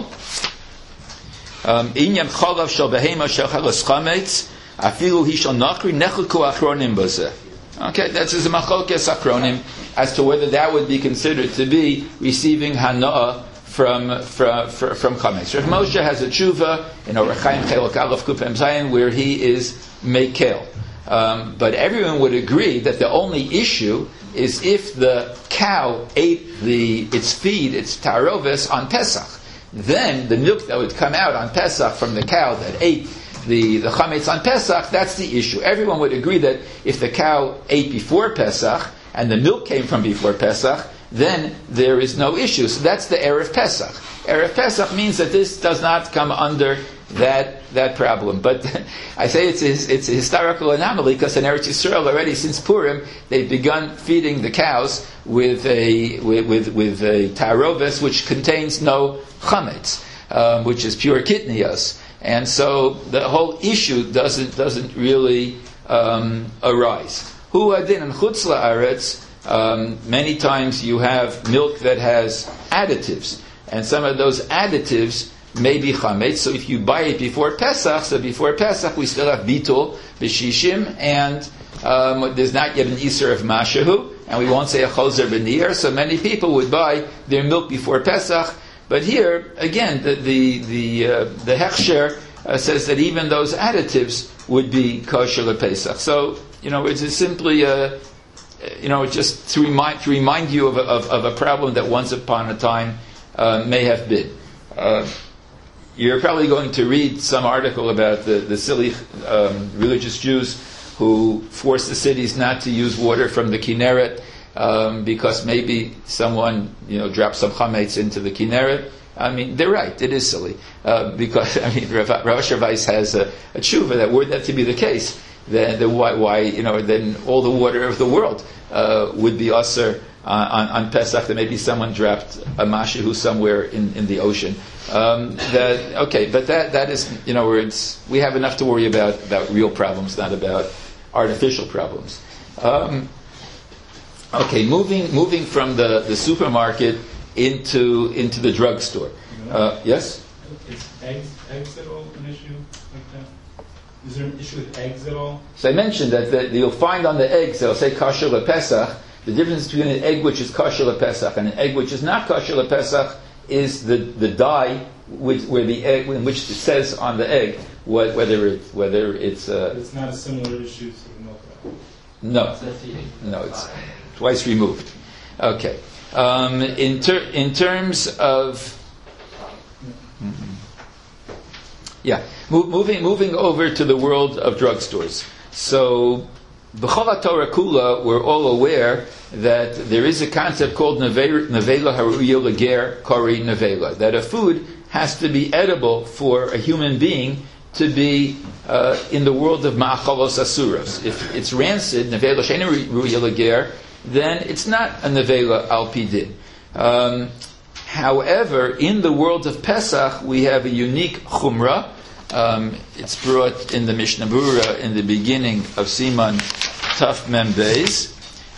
Inyan chalav shel behema shel chalas chametz afilu hishal nakri nechleku achronim bazeh. Okay, that's a machlokes achronim as to whether that would be considered to be receiving hana'ah from from from chametz. Rav Moshe has a tshuva in Orach Chaim Chelok Aleph Kufem Zayin where he is mekel, um, but everyone would agree that the only issue is if the cow ate the its feed, its taroves on Pesach. Then the milk that would come out on Pesach from the cow that ate the, the chametz on Pesach, that's the issue. Everyone would agree that if the cow ate before Pesach and the milk came from before Pesach, then there is no issue. So that's the erev Pesach. Erev Pesach means that this does not come under that that problem. But I say it's a, it's a historical anomaly because in Eretz Yisrael already since Purim they've begun feeding the cows with a with with, with a taroves which contains no chametz, um, which is pure kitnios, and so the whole issue doesn't doesn't really um, arise. Hu adin and chutz la'aretz. Um, many times you have milk that has additives, and some of those additives may be chametz. So if you buy it before Pesach, so before Pesach we still have bitul b'shishim, and um, there's not yet an iser of mashahu, and we won't say a chozer b'nir. So many people would buy their milk before Pesach, but here again the the the, uh, the hechsher uh, says that even those additives would be kosher lePesach. So you know it's simply a You know, just to remind to remind you of a, of, of a problem that once upon a time uh, may have been. Uh, you're probably going to read some article about the, the silly um, religious Jews who force the cities not to use water from the Kinneret um, because maybe someone, you know, dropped some chametz into the Kinneret. I mean, they're right. It is silly uh, because I mean, Rav Asher Weiss has a, a tshuva that were that to be the case, then the, why, why you know then all the water of the world uh, would be usher uh, on, on Pesach. That maybe someone dropped a mashihu somewhere in, in the ocean. Um, that okay, but that that is you know where it's we have enough to worry about about real problems, not about artificial problems. Um, okay, moving moving from the, the supermarket into into the drugstore. Uh, yes? Is eggs eggs at all an issue like that? Is there an issue with eggs at all? So I mentioned that, that you'll find on the eggs they'll say kosher lePesach. The difference between an egg which is kosher lePesach and an egg which is not kosher lePesach is the the dye with, where the egg in which it says on the egg what, whether it whether it's uh, it's not a similar issue to the milk. no no it's twice removed. Okay. Um, in ter- in terms of yeah mo- moving moving over to the world of drugstores. So b'chol Torah kula, we're all aware that there is a concept called nevela haruya leger kori nevela, that a food has to be edible for a human being to be uh, in the world of ma'achalos asuros. If it's rancid, nevela she'eina haruya leger, then it's not a nevela al pi din. Um, however, in the world of Pesach, we have a unique chumrah. Um, it's brought in the Mishnah Berurah in the beginning of Siman Taf Mem Beis.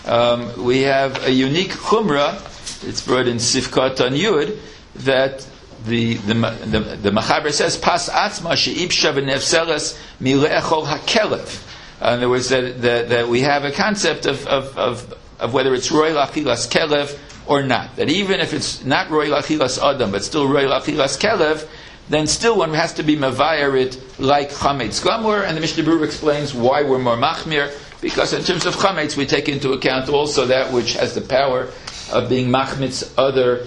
Um, we have a unique chumrah. It's brought in Sifkat on Yud that the the the, the Machaber says Pas Atzma she'ibsha v'nefseres mile'echol hakelev. In other words, that, that that we have a concept of of of, of whether it's roy lachilas kelev or not. That even if it's not roy lachilas adam, but still roy lachilas kelev, then still one has to be mavayer it like chametz gamur. And the Mishnah Berurah explains why we're more machmir, because in terms of chametz we take into account also that which has the power of being machmitz other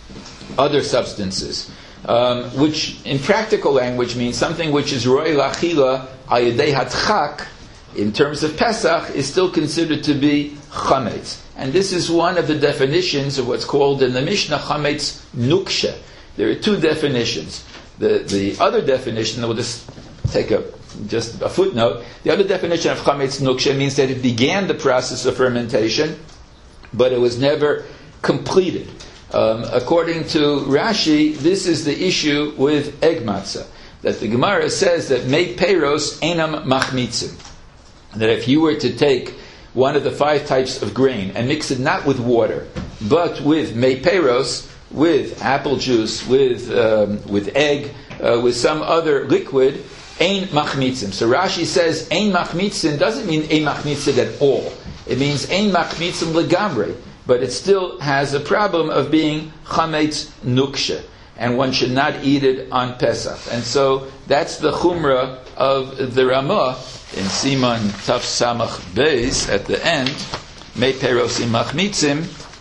other substances, um, which in practical language means something which is roy lachila al yedei hatchak. In terms of Pesach, is still considered to be chametz. And this is one of the definitions of what's called in the Mishnah chametz nuksha. There are two definitions. The the other definition, we'll just take a just a footnote. The other definition of chametz nuksha means that it began the process of fermentation, but it was never completed. Um, according to Rashi, this is the issue with egg matzah. That the Gemara says that mei peiros einam machmitzim. That if you were to take one of the five types of grain and mix it not with water, but with mei peiros, with apple juice, with um, with egg, uh, with some other liquid, ein machmitzim. So Rashi says ein machmitzim doesn't mean ein machmitzim at all. It means ein machmitzim legamre, but it still has a problem of being chametz nuksha, and one should not eat it on Pesach. And so that's the chumrah of the Ramah in Siman Taf Samach Beis at the end, mei peiros im machmitzim,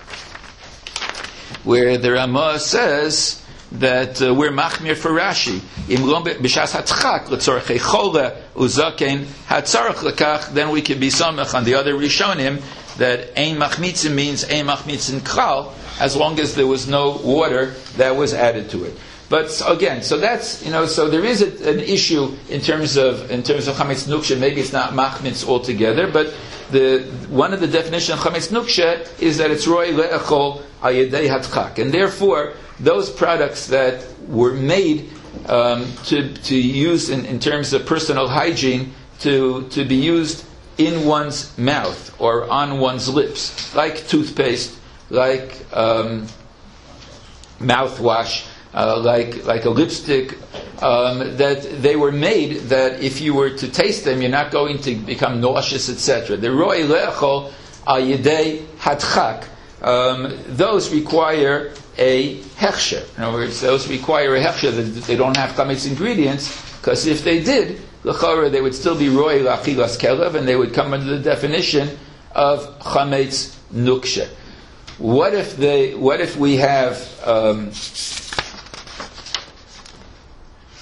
where the Ramah says that uh, we're machmir for Rashi. Im lo b'shas hatchak l'tzorchei chole uzaken hatzarach lekach. Then we can be samach on the other Rishonim that ein machmitzim means ein machmitzim kral, as long as there was no water that was added to it. But again, so that's you know, so there is a, an issue in terms of in terms of chametz nuksha. Maybe it's not machmitz altogether, but the one of the definitions of chametz nuksha is that it's roy le'echol al yedei hatchak, and therefore those products that were made um, to to use in, in terms of personal hygiene to to be used in one's mouth or on one's lips, like toothpaste, like um, mouthwash. Uh, like like a lipstick, um, that they were made that if you were to taste them, you're not going to become nauseous, et cetera. The ro'ei le'echol al yedei hatchak, um, those require a hechsher. In other words, those require a hechsher that they don't have chametz ingredients, because if they did, l'chorah, they would still be ro'ei lachilas kelev, and they would come under the definition of chametz nuksha. What if they? What if we have? Um,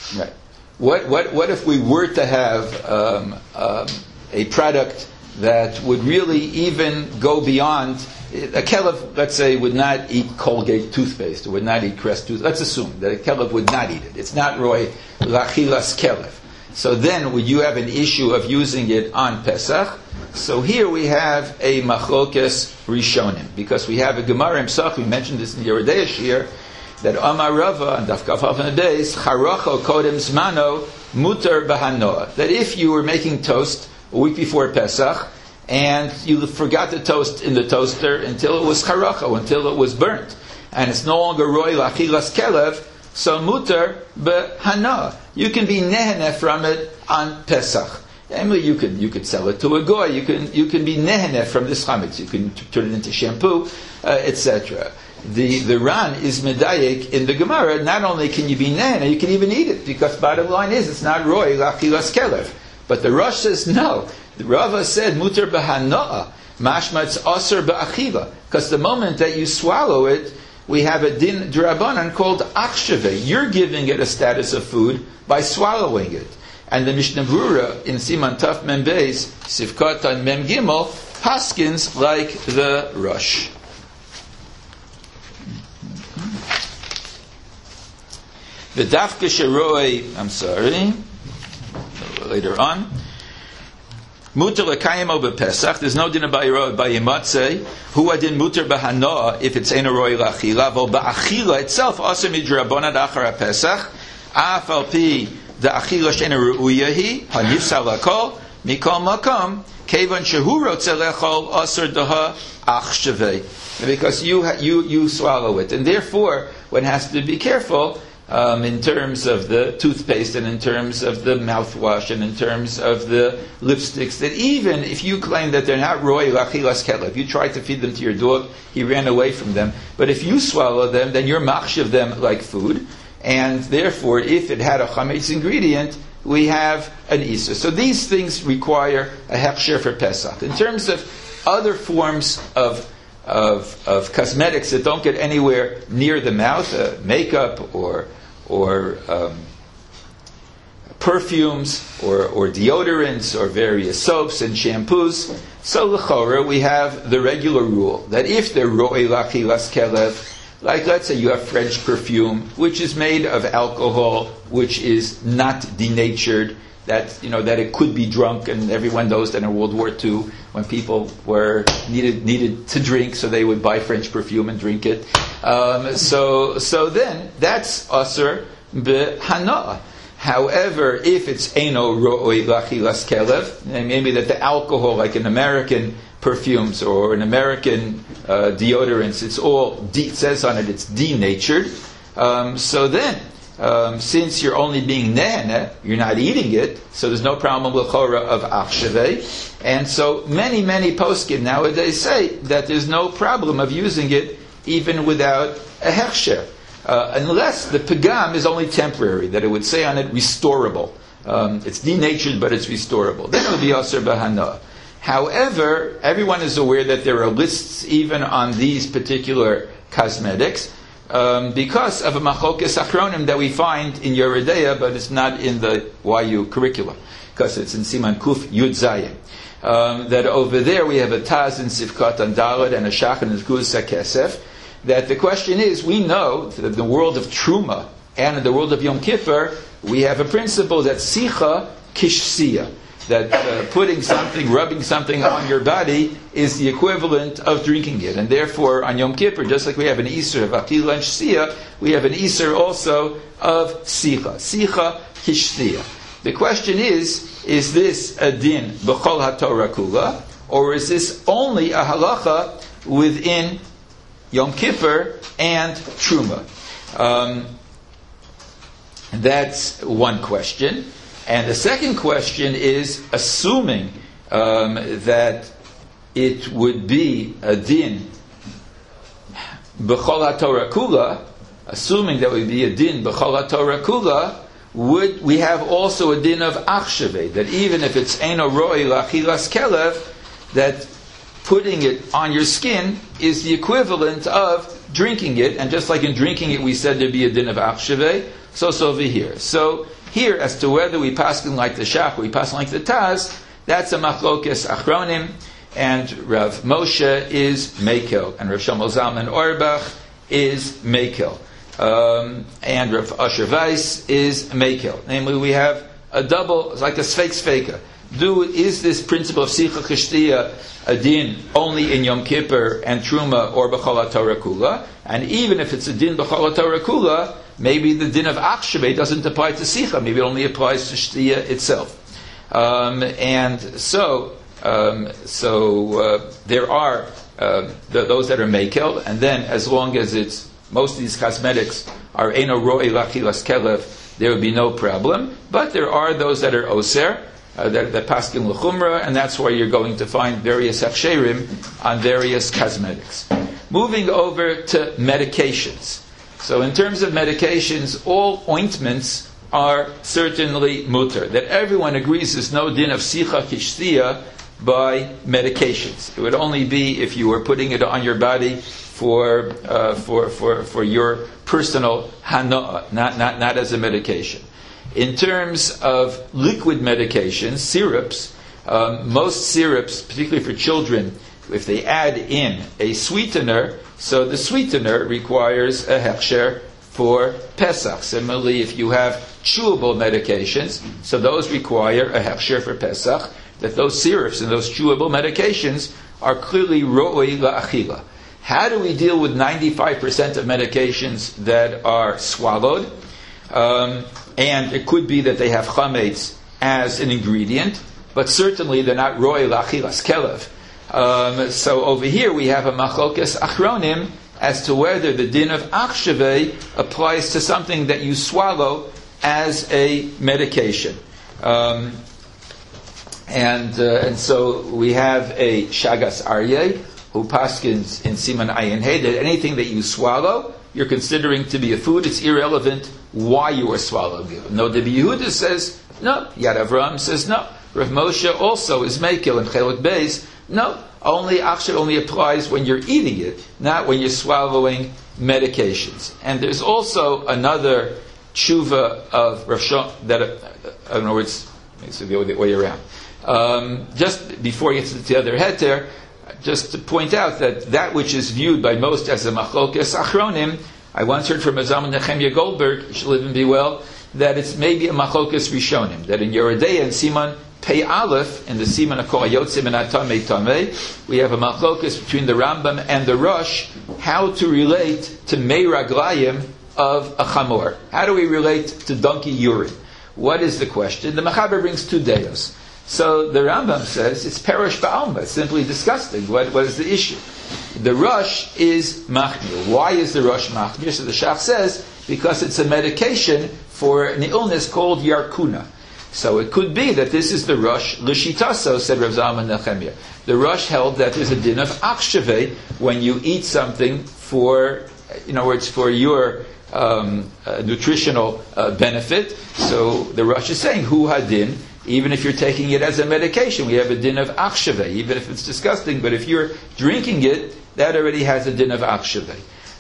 Right. What what what if we were to have um, um, a product that would really even go beyond a kelev? Let's say would not eat Colgate toothpaste, or would not eat Crest toothpaste. Let's assume that a kelev would not eat it. It's not roy lachilas kelev. So then, would you have an issue of using it on Pesach? So here we have a machlokes rishonim, because we have a Gemara in Pesach. We mentioned this in the Yoreh Deah Shir, that Amar Rava and Daf Kaf Haf on the days Characho Kodem Zmano Muter Bahanoah. That if you were making toast a week before Pesach and you forgot the toast in the toaster until it was characho, until it was burnt, and it's no longer roy lachilas kelev, so muter bahanoah. You can be neheneh from it on Pesach. Emily, you could you could sell it to a goy. You can you can be neheneh from this chametz. You can t- turn it into shampoo, uh, et cetera. The the Ran is medayek in the Gemara. Not only can you be neheneh, you can even eat it, because bottom line is it's not roy lachilas kelev. But the Rosh says no. The Rava said muter bahanoah, mashmatz aser ba'achila, because the moment that you swallow it, we have a din d'Rabbanan called achshave. You're giving it a status of food by swallowing it. And the Mishnah Brura in Siman Taf Mem Beis, Sivkot and Mem Gimel, paskins like the Rosh. The Dafka Sheroi, I'm sorry, later on. Muter lekayimo b'Pesach. There's no din b'ayro b'yimatzei. Hu adin muter b'hanoah if it's ein roy lachila. Vol ba'achila itself also midrabanan achar Pesach. Af al pi the achila she'ena ru'uyahi hanifsal lakol mikol makom kevan shehu rotze lechol aser daha achshavei. Because you you you swallow it, and therefore one has to be careful. Um, in terms of the toothpaste and in terms of the mouthwash and in terms of the lipsticks, that even if you claim that they're not roy lachilas kelev, if you tried to feed them to your dog, he ran away from them, but if you swallow them, then you're machshav them like food, and therefore if it had a chametz ingredient, we have an isa. So these things require a hechsher for Pesach. In terms of other forms of Of, of cosmetics that don't get anywhere near the mouth, uh, makeup or or um, perfumes or, or deodorants or various soaps and shampoos. So l'chora we have the regular rule that if they're ro'ei lachilas kelev, like let's say you have French perfume, which is made of alcohol, which is not denatured, that you know that it could be drunk, and everyone knows that in World War Two, when people were needed needed to drink, so they would buy French perfume and drink it. Um, so so then that's aser b'hanoah. However, if it's eino ro'oi lachilas kelev, maybe that the alcohol, like in American perfumes or in American uh, deodorants, it's all de- it says on it it's denatured. Um, so then. Um, since you're only being neheneh, you're not eating it, so there's no problem with chora of achshavei. And so many, many poskim nowadays say that there's no problem of using it even without a hechsher, uh, unless the pagam is only temporary, that it would say on it restorable. Um, it's denatured, but it's restorable. Then it would be aser b'hanoah. However, everyone is aware that there are lists even on these particular cosmetics. Um, because of a machlokes achronim that we find in Yoreh Deah, but it's not in the Y U curriculum, because it's in Siman Kuf Yud Zayin. Um, that over there we have a Taz in Sivkot and Daled and a Shachan in Guz Kesef. That the question is, we know that in the world of Truma and in the world of Yom Kippur, we have a principle that Sicha Kishsiya, that uh, putting something, rubbing something on your body is the equivalent of drinking it. And therefore, on Yom Kippur, just like we have an Isser of Achila and Shsiya, we have an Isser also of Sicha. Sicha Kishsiya. The question is, is this a din b'chol haTorah kula, or is this only a halacha within Yom Kippur and Truma? Um, that's one question. And the second question is, assuming um, that it would be a din b'chol haTorah kula, assuming that would be a din b'chol haTorah kula, would we have also a din of achshavei, that even if it's eino ro'ei lachilas kelev, that putting it on your skin is the equivalent of drinking it, and just like in drinking it we said there'd be a din of achshavei, So also over here. So here, as to whether we paskin like the Shach or we paskin like the Taz, that's a machlokes achronim, and Rav Moshe is Mekel, and Rav Shlomo Zalman Auerbach is Mekel, um, and Rav Asher Weiss is Mekel. Namely, we have a double, it's like a sfeik sfeika. Do is this principle of sicha chishtiya a din only in Yom Kippur and Truma or b'chol haTorah kula? And even if it's a din b'chol haTorah kula, maybe the din of Achshavei doesn't apply to sicha. Maybe it only applies to shtiya itself. Um, and so, um, so uh, there are uh, the, those that are mekel, and then as long as it's most of these cosmetics are eno ro'ei lachilas kelev, there would be no problem. But there are those that are oser, uh, that, that paskin l'chumra, and that's why you're going to find various hechsherim on various cosmetics. Moving over to medications. So in terms of medications, all ointments are certainly mutter. That everyone agrees there's no din of sicha kishtiya by medications. It would only be if you were putting it on your body for uh, for for for your personal hanoah, not not not as a medication. In terms of liquid medications, syrups, um, most syrups, particularly for children, if they add in a sweetener, so the sweetener requires a hechsher for Pesach. Similarly, if you have chewable medications, so those require a hechsher for Pesach, that those syrups and those chewable medications are clearly ro'oi la'achila. How do we deal with ninety-five percent of medications that are swallowed? Um, and it could be that they have chametz as an ingredient, but certainly they're not ro'oi la'achilas kelev. Um, so over here we have a machlokes achronim as to whether the din of achshavei applies to something that you swallow as a medication. Um, and uh, and so we have a shagas aryeh who paskins in Siman Ayin Hey that anything that you swallow you're considering to be a food. It's irrelevant why you are swallowing it. No, the Yehuda says no. Yad Avraham says no. Rav Moshe also is mekel and Chelik Beis. No, only achshav only applies when you're eating it, not when you're swallowing medications. And there's also another tshuva of Rav Shlomo that, uh, in other words, it's the other way around. Um, just before he gets to the other heter, just to point out that that which is viewed by most as a machlokes achronim, I once heard from Azam Nechemia Goldberg, he should live and be well, that it's maybe a machlokes rishonim, that in Yerodei and Siman Pei Aleph, in the Siman HaKol HaYotzim and HaTamei Tamei, we have a machlokes between the Rambam and the Rosh, how to relate to Mei Raglayim of a Chamor. How do we relate to donkey urine? What is the question? The Mechaber brings two deos. So the Rambam says it's perish ba'alma, it's simply disgusting. What, what is the issue? The Rosh is machmir. Why is the Rosh machmir? So the Shach says, because it's a medication for an illness called Yarkuna. So it could be that this is the Rosh l'shitaso, said Rav Zalman Nechemia. The Rosh held that there's a din of achshavei when you eat something for, in other words, for your um, uh, nutritional uh, benefit. So the Rosh is saying, hu hadin, even if you're taking it as a medication, we have a din of achshavei, even if it's disgusting, but if you're drinking it, that already has a din of achshavei.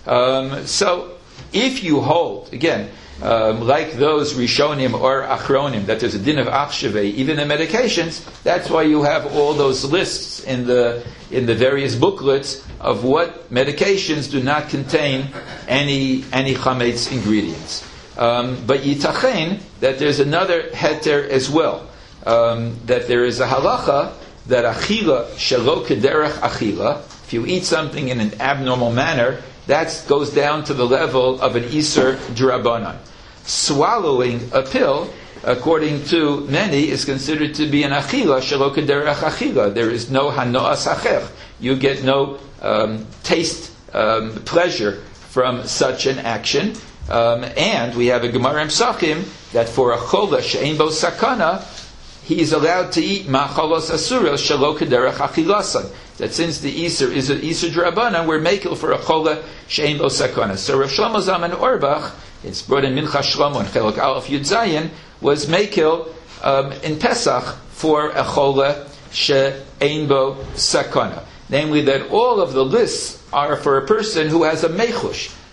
Um, so if you hold, again, Um, like those Rishonim or Achronim, that there's a din of achshavei, even in medications, that's why you have all those lists in the in the various booklets of what medications do not contain any any chametz ingredients. Um, but yitachen that there's another heter as well, um, that there is a halacha that achila shelo kederech achila, if you eat something in an abnormal manner, that goes down to the level of an Iser D'Rabbanan. Swallowing a pill, according to many, is considered to be an achila shelo kederech achila. There is no hanoas acher. You get no um, taste, um, pleasure from such an action. Um, and we have a Gemara in Psachim that for a chola she'ein bo sakana, he is allowed to eat machalos asuros shelo kederech achilasan. That since the Iser is an Iser D'Rabbanan, we're makel for a chola she'ein bo sakana. So Rav Shlomo Zalman Auerbach, it's brought in Mincha Shlomo and Chelok Aleph Yud Zayin, was makel um, in Pesach for a chola she'ein bo sakana. Namely, that all of the lists are for a person who has a mechush.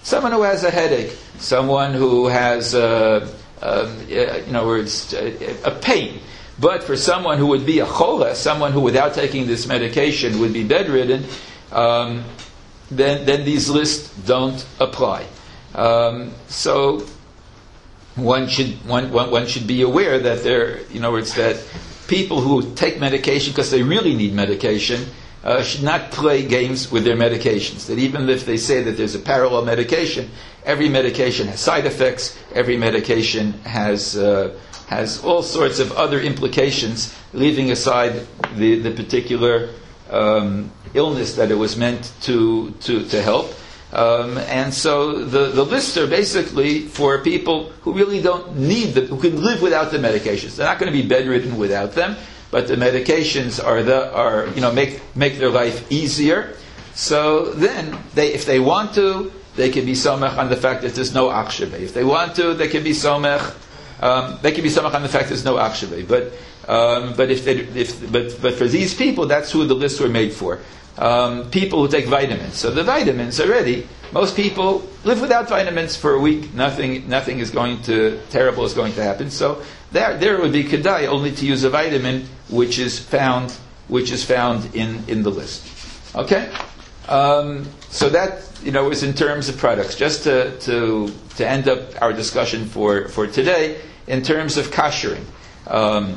Someone who has a headache, someone who has, uh, um, you know, words, a pain. But for someone who would be a chola, someone who without taking this medication would be bedridden, um, then then these lists don't apply. Um, so one should one, one one should be aware that there, you know, it's that people who take medication because they really need medication uh, should not play games with their medications. That even if they say that there's a parallel medication, every medication has side effects. Every medication has uh, has all sorts of other implications, leaving aside the the particular um, illness that it was meant to to to help. Um, and so the, the lists are basically for people who really don't need the, who can live without the medications. They're not going to be bedridden without them, but the medications are the are you know make make their life easier. So then they, if they want to, they can be somech on the fact that there's no akshaveh. If they want to, they can be somech. Um, they can be somech on the fact there's no akshaveh. But um, but if they if but but for these people, that's who the lists were made for. Um, people who take vitamins. So the vitamins already, most people live without vitamins for a week. Nothing, nothing is going to terrible is going to happen. So there, there would be kedai only to use a vitamin which is found, which is found in, in the list. Okay, um, so that you know is in terms of products. Just to to to end up our discussion for for today in terms of kashering. Um,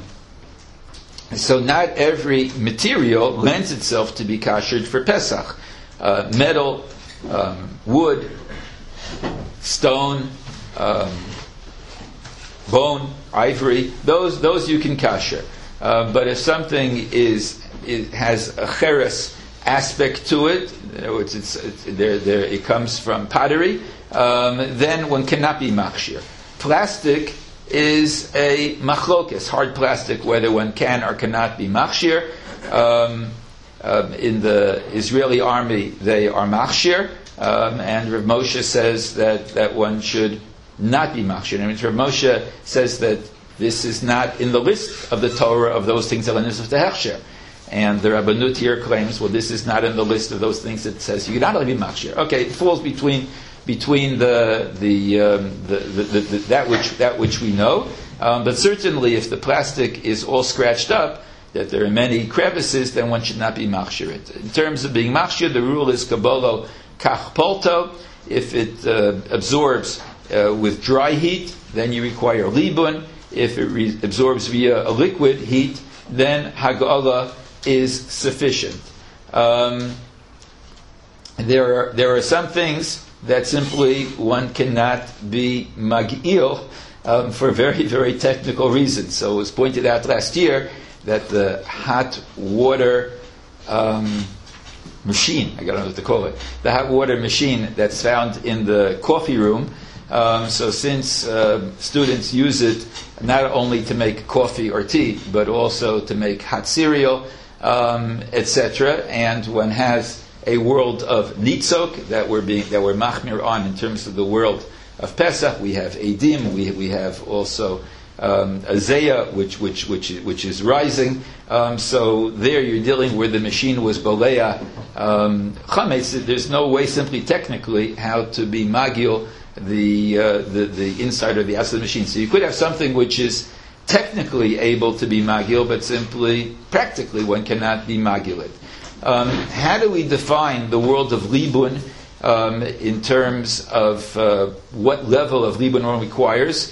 So not every material lends itself to be kashered for Pesach. Uh, metal, um, wood, stone, um, bone, ivory, those those you can kasher. Uh, but if something is it has a cheres aspect to it, it's, it's, it's, there, there, it comes from pottery, um, then one cannot be machshir. Plastic is a machlokes, hard plastic, whether one can or cannot be machshir. Um, uh, in the Israeli army, they are machshir, um, and Rav Moshe says that, that one should not be machshir. I mean, Rav Moshe says that this is not in the list of the Torah of those things that are nisuf to hechsher. And the Rabbanut here claims, well, this is not in the list of those things that says you cannot be machshir. Okay, it falls between between the the, um, the, the, the, the that which that which we know, um, but certainly if the plastic is all scratched up, that there are many crevices, then one should not be machshir it. In terms of being machshir, the rule is kabolo kach polto. If it uh, absorbs uh, with dry heat, then you require libun. If it re- absorbs via a liquid heat, then hagala is sufficient. Um, there are there are some things that simply one cannot be mag'il um, for very, very technical reasons. So it was pointed out last year that the hot water um, machine, I don't know what to call it, the hot water machine that's found in the coffee room, um, so since uh, students use it not only to make coffee or tea, but also to make hot cereal, um, et cetera, and one has a world of nitzok that we're being that we're machmir on in terms of the world of Pesach. We have edim. We we have also um, azea, which which which which is rising. Um, so there you're dealing where the machine was bolea um, chametz. There's no way, simply technically, how to be magil the uh, the the inside or the outside of the machine. So you could have something which is technically able to be magil, but simply practically one cannot be magil it. Um, how do we define the world of libun um, in terms of uh, what level of libun one requires?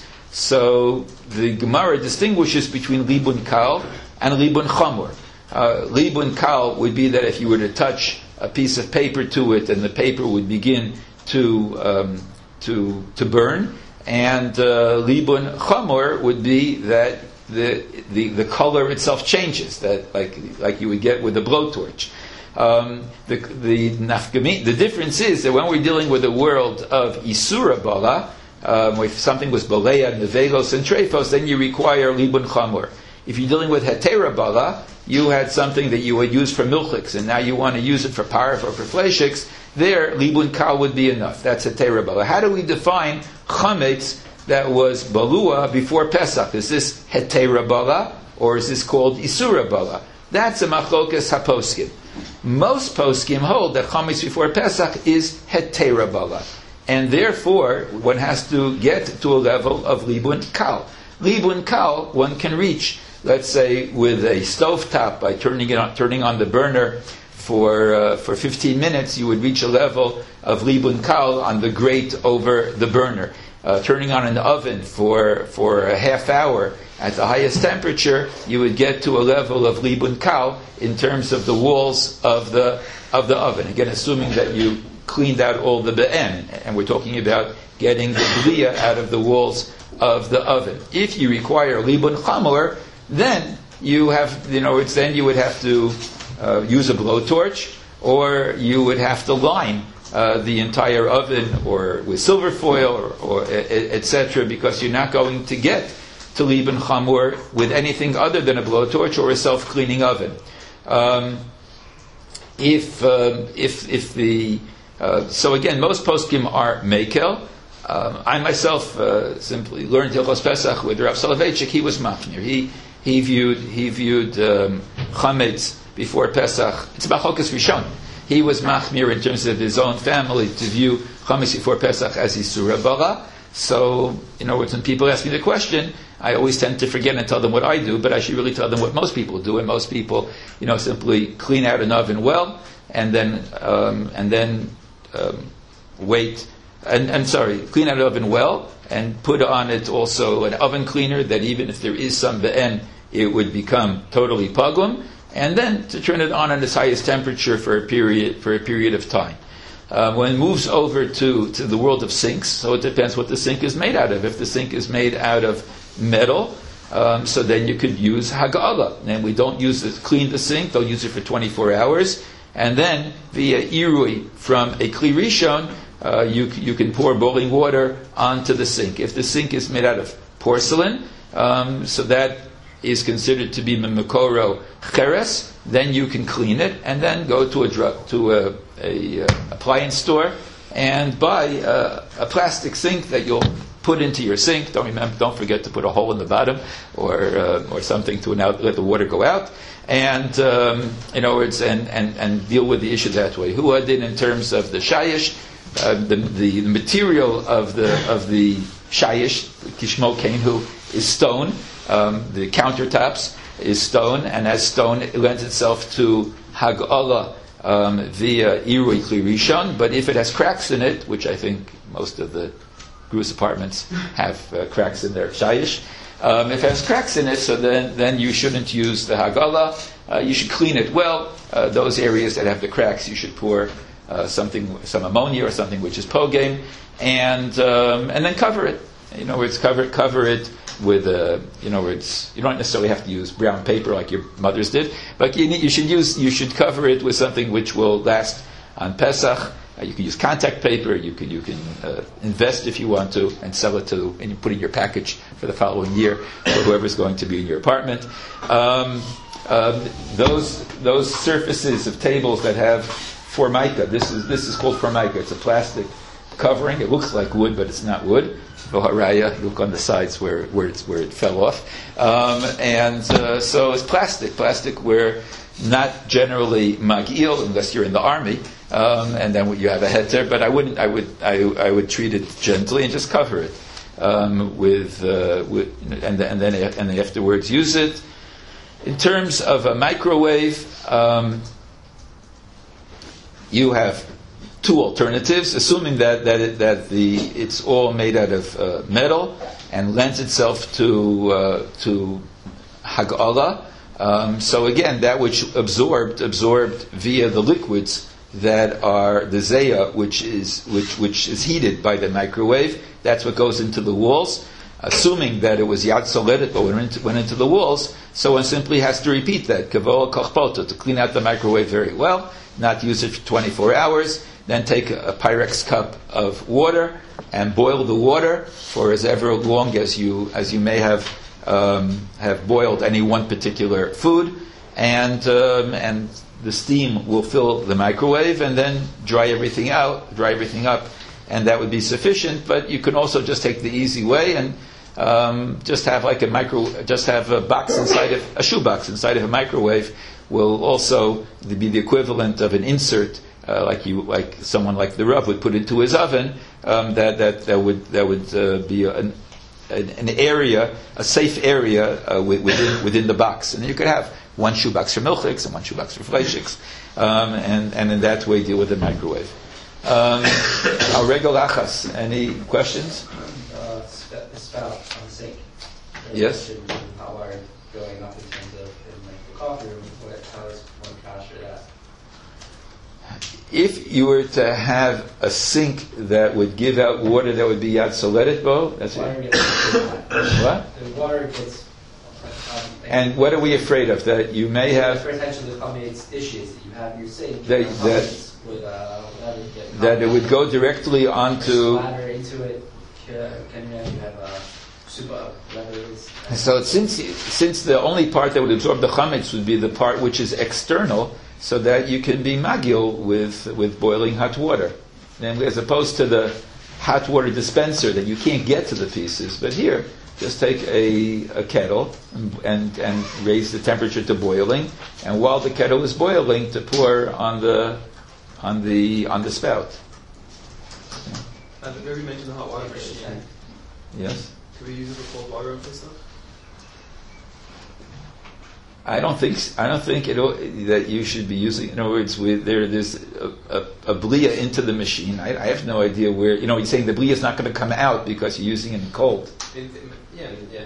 So the Gemara distinguishes between libun kal and libun chamor. Uh, libun kal would be that if you were to touch a piece of paper to it, and the paper would begin to um, to to burn, and uh, libun chamor would be that the, the the color itself changes, that like like you would get with a blowtorch. Um, the the nafgami, the difference is that when we're dealing with a world of isura bala, um, if something was balea, nevelos, and trefos, then you require libun chamor. If you're dealing with hetera bala, you had something that you would use for milchiks, and now you want to use it for paraf or for fleishiks, there libun kal would be enough. That's hetera bala. How do we define chametz that was balua before Pesach? Is this hetera bala, or is this called isura bala? That's a machlokas haposkim. Most poskim hold that chametz before Pesach is hetera bala. and therefore one has to get to a level of libun kal. Libun kal one can reach, let's say, with a stovetop by turning it on, turning on the burner for uh, for fifteen minutes. You would reach a level of libun kal on the grate over the burner. Uh, turning on an oven for for a half hour at the highest temperature, you would get to a level of libun kal in terms of the walls of the of the oven. Again, assuming that you cleaned out all the be'en, and we're talking about getting the blia out of the walls of the oven. If you require libun chamor, then you have, you know, it's then you would have to uh, use a blowtorch, or you would have to line uh, the entire oven, or with silver foil, or, or et cetera, because you're not going to get to libun chamor with anything other than a blowtorch or a self-cleaning oven. Um, if um, if if the uh, so again, most poskim are mekel. Um, I myself uh, simply learned Hilchos Pesach with Rav Soloveitchik. He was machmir. He he viewed he viewed um, chametz before Pesach. It's Machokas Rishon. He was machmir in terms of his own family to view chametz before Pesach as isura bara. So, you know, when people ask me the question, I always tend to forget and tell them what I do, but I should really tell them what most people do. And most people, you know, simply clean out an oven well, and then um, and then um, wait. And, and sorry, clean out an oven well, and put on it also an oven cleaner that even if there is some be'en, it would become totally pagum, and then to turn it on at its highest temperature for a period for a period of time. Uh, when it moves over to, to the world of sinks, so it depends what the sink is made out of. If the sink is made out of metal, um, so then you could use hagala. And we don't use it, clean the sink, they'll use it for twenty-four hours, and then via irui from a kli rishon, uh, you, you can pour boiling water onto the sink. If the sink is made out of porcelain, um, so that is considered to be memekoro cheres, then you can clean it and then go to a drug, to a, a, a appliance store and buy a, a plastic sink that you'll put into your sink. Don't remember, don't forget to put a hole in the bottom or uh, or something to now let the water go out. And um, in other words, and, and, and deal with the issue that way. Who did in terms of the shayish, uh, the, the the material of the of the shayish kishmo kainhu is stone. Um, the countertops is stone, and as stone, it lends itself to hagala um, via irui kli rishon. But if it has cracks in it, which I think most of the Grus apartments have uh, cracks in their shayish, um, if it has cracks in it, so then then you shouldn't use the hagala. Uh, you should clean it well. Uh, those areas that have the cracks, you should pour uh, something, some ammonia or something which is pogame, and um, and then cover it. You know, it's cover cover it. With a, you know, it's you don't necessarily have to use brown paper like your mothers did, but you, need, you should use you should cover it with something which will last on Pesach. Uh, you can use contact paper. You can you can uh, invest if you want to and sell it to and you put it in your package for the following year for whoever's going to be in your apartment. Um, uh, those those surfaces of tables that have formica. This is this is called formica. It's a plastic covering. It looks like wood, but it's not wood. Haraya, look on the sides where where, it's, where it fell off, um, and uh, so it's plastic. Plastic where not generally magil unless you're in the army, um, and then you have a heter. But I wouldn't. I would. I, I would treat it gently and just cover it um, with uh, with and, and then and then afterwards use it. In terms of a microwave, um, you have two alternatives, assuming that that it, that the it's all made out of uh, metal and lends itself to uh, to hagala. Um, so again, that which absorbed absorbed via the liquids that are the zeya, which is which which is heated by the microwave. That's what goes into the walls. Assuming that it was yad soledet, but went into, went into the walls, so one simply has to repeat that kavol kochpoto to clean out the microwave very well, not use it for twenty-four hours. Then take a, a Pyrex cup of water and boil the water for as ever long as you as you may have um, have boiled any one particular food, and um, and the steam will fill the microwave, and then dry everything out, dry everything up, and that would be sufficient. But you can also just take the easy way and um, just have like a micro, just have a box inside of a shoebox inside of a microwave will also be the equivalent of an insert uh, like you, like someone like the Rav would put into his oven, um, that that that would that would uh, be an, an an area, a safe area uh, within within the box, and you could have one shoebox for milchiks and one shoebox for fleishiks, um, and and in that way deal with the microwave. Um, Al regel achas. Any questions? Uh, sp- spout on the sink. There's Yes. a question in hot water going up in terms of in like the coffee room. What, how is one kosher that? If you were to have a sink that would give out water that would be yad soledet bo, that's Water it. gets What? the water gets. Um, And what are we afraid of? That you may have potentially combinates dishes that you have in your sink. That- you know, that- comments would, uh, that would get that it would go directly onto. splatter into it. Can can you have a soup up, whatever it is. So since since the only part that would absorb the chametz would be the part which is external, so that you can be magil with with boiling hot water, and as opposed to the hot water dispenser that you can't get to the pieces. But here, just take a, a kettle and, and and raise the temperature to boiling, and while the kettle is boiling, to pour on the on the on the spout. Uh, we already mentioned the hot water machine. Yes. Can we use it for cold water and stuff? I don't think I don't think it, that you should be using. In other words, with there there's a, a, a blia into the machine. I, I have no idea where. You know, you're saying the blia is not going to come out because you're using it in cold. In, in, yeah, yeah.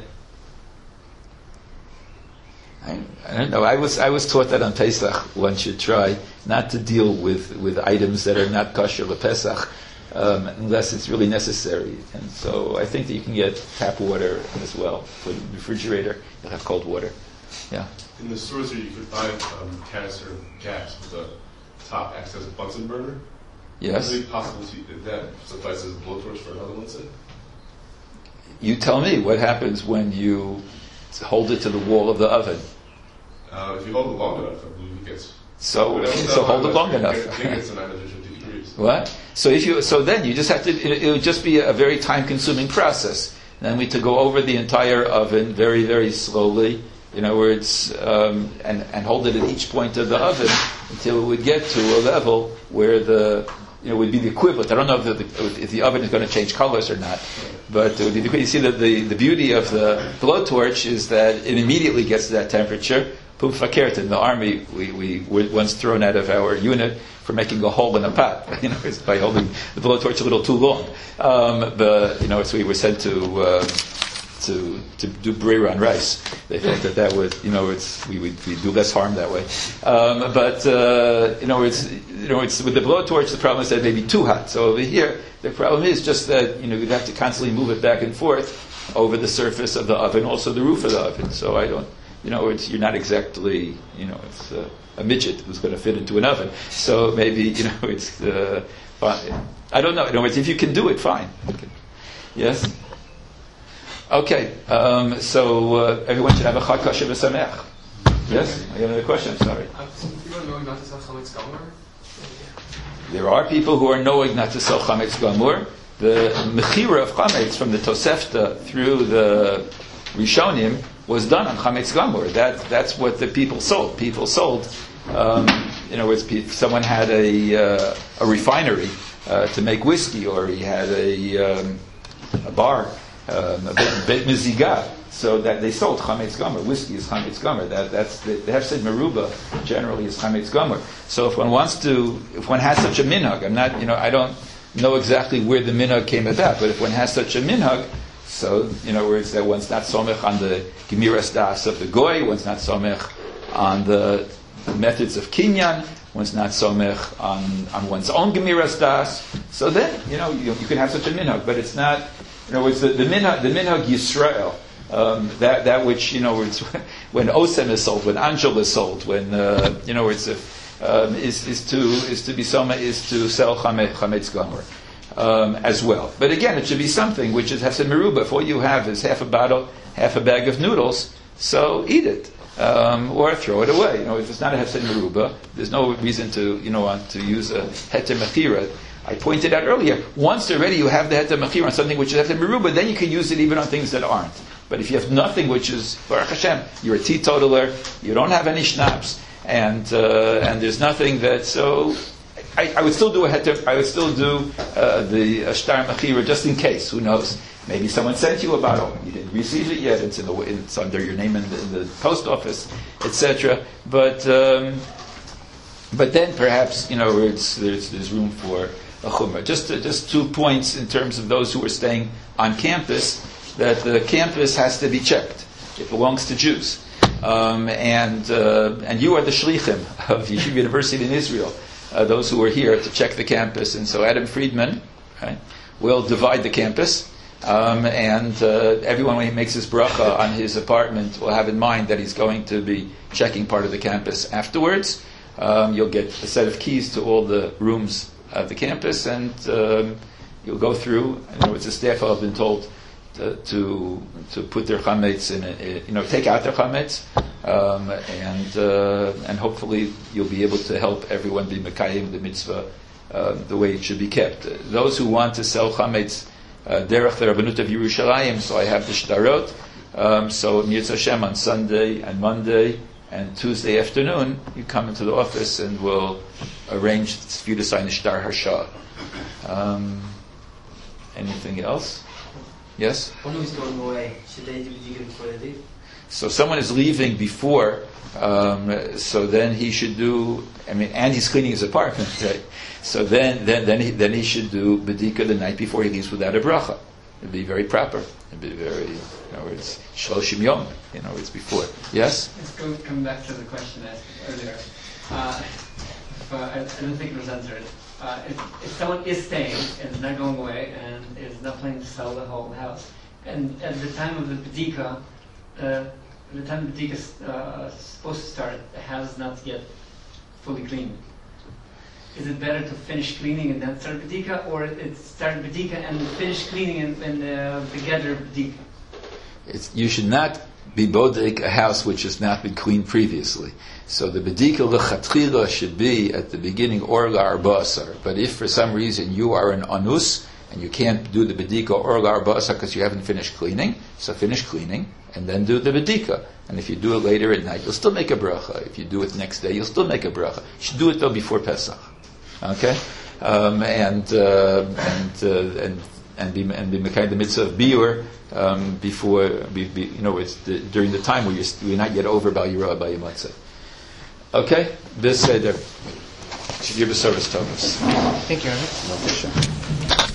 I, I don't know. I was I was taught that on Pesach one should try not to deal with, with items that are not kosher for Pesach um, unless it's really necessary. And so I think that you can get tap water as well. For the refrigerator, you'll have cold water. Yeah. In the stores here, you could buy um, canister gas with a top acts as a Bunsen burner. Yes. Is it possible to that suffices as a blowtorch for another one? Say? You tell me what happens when you hold it to the wall of the oven. Uh, if you hold it long enough, I believe it gets. So, Well, so hold it long enough. I think it's nine hundred fifty degrees. What? So if you, so then you just have to. It, it would just be a very time-consuming process. Then we have to go over the entire oven very, very slowly. In other words, um, and and hold it at each point of the oven until it would get to a level where the you know would be the equivalent. I don't know if the, if the oven is going to change colors or not, but it would be the, you see that the, the beauty of the blowtorch is that it immediately gets to that temperature. Pum fakert, in the army, we, we were once thrown out of our unit for making a hole in a pot, you know, it's by holding the blowtorch a little too long. Um, but, you know, so we were sent to, uh, to, to do brera on rice. They thought that that would, you know, it's, we would we do less harm that way. Um, but, uh, you know, it's, you know, it's, with the blowtorch, the problem is that it may be too hot. So over here, the problem is just that, you know, you'd have to constantly move it back and forth over the surface of the oven, also the roof of the oven. So I don't, you know, it's, you're not exactly, you know, it's uh, a midget who's going to fit into an oven. So maybe, you know, it's, uh, fine. I don't know. In other words, if you can do it, fine. Okay. Yes? Okay. Um, so uh, everyone should have a chag kosher v'sameach. Yes? I have another question. Sorry. People know not to sell chametz gamur. There are people who are knowing not to sell chametz gamur. The mechira of chametz from the Tosefta through the Rishonim was done on chametz gamur. That that's what the people sold. People sold. Um, you know, it's, someone had a uh, a refinery uh, to make whiskey, or he had a um, a bar, um, a beit, beit mizigah, so that they sold chametz gamur. Whiskey is chametz gamur. That that's the, the hefsed meruba generally is chametz gamur. So if one wants to, if one has such a minhag, I'm not, you know, I don't know exactly where the minhag came about, but if one has such a minhag. So, you know, where it's that one's not somech on the gemiras das of the goy, one's not somech on the methods of kinyan, one's not somech on, on one's own gemiras das. So then, you know, you, you can have such a minhag, but it's not, you know, it's the, the minhag, the minhag Yisrael, um, that, that which, you know, it's when Osem is sold, when Angel is sold, when, uh, you know, it's a, um, is, is to, is to be somech, is to sell chametz, chametz gamur. Um, as well. But again, it should be something which is hefsed meruba. If all you have is half a bottle, half a bag of noodles, so eat it. Um, or throw it away. You know, if it's not a hefsed meruba, there's no reason to, you know, want to use a heter mechira. I pointed out earlier, once already you have the heter mechira on something which is hefsed meruba, then you can use it even on things that aren't. But if you have nothing which is, Baruch Hashem, you're a teetotaler, you don't have any schnapps, and, uh, and there's nothing that, so, I, I would still do a heter, I would still do uh, the uh, shtar mechira just in case. Who knows? Maybe someone sent you a bottle. You didn't receive it yet. It's in the, it's under your name in the, in the post office, et cetera. But um, but then perhaps, you know, it's, there's there's room for a chumrah. Just uh, just two points in terms of those who are staying on campus. That the campus has to be checked. It belongs to Jews, um, and uh, and you are the shlichim of Yeshiva University in Israel. Uh, those who are here to check the campus, and so Adam Friedman, right, will divide the campus. Um, and uh, everyone, when he makes his bracha on his apartment, will have in mind that he's going to be checking part of the campus afterwards. Um, you'll get a set of keys to all the rooms of the campus, and um, you'll go through. In other words, the staff have been told to to, to put their chametz in, a, you know, take out their chametz, um, and uh, and hopefully you'll be able to help everyone be mekayim the mitzvah uh, the way it should be kept. Those who want to sell chametz. Uh, Derech the Rabbanut of Yerushalayim, so I have the shtarot. Um, so Mirz Hashem on Sunday and Monday and Tuesday afternoon, you come into the office and we'll arrange for you to sign the shtar hashah. Um, anything else? Yes? When who's going away, should they do the before they leave? So someone is leaving before, um, so then he should do. I mean, and he's cleaning his apartment. Right? So then, then, then he, then he should do bedika the night before he leaves without a bracha. It'd be very proper. It'd be very, in other words, shloshim yom. In other words, before. Yes. Let's go come back to the question asked earlier. Uh, if, uh, I, I don't think it was answered. Uh, if, if someone is staying and is not going away and is not planning to sell the whole house, and at the time of the bedika, uh, the time the bedika is uh, supposed to start, the house is not yet fully cleaned. Is it better to finish cleaning and then start bedika, or it start bedika and finish cleaning and, and uh, together bedika? It's, you should not be bodek a house which has not been cleaned previously. So the bedika lechatchila should be at the beginning orla arba asar. But if for some reason you are an anus and you can't do the bedika orla arba asar because you haven't finished cleaning, so finish cleaning and then do the bedika. And if you do it later at night, you'll still make a bracha. If you do it next day, you'll still make a bracha. You should do it though before Pesach. Okay, um, and uh, and uh, and and be and be mekayim the mitzvah of biur um, before be, be, you know it's the, during the time where you're, you're not yet over bal yirah bal yamatzah. Okay, this seder should give a service to us. Thank you, Rabbi.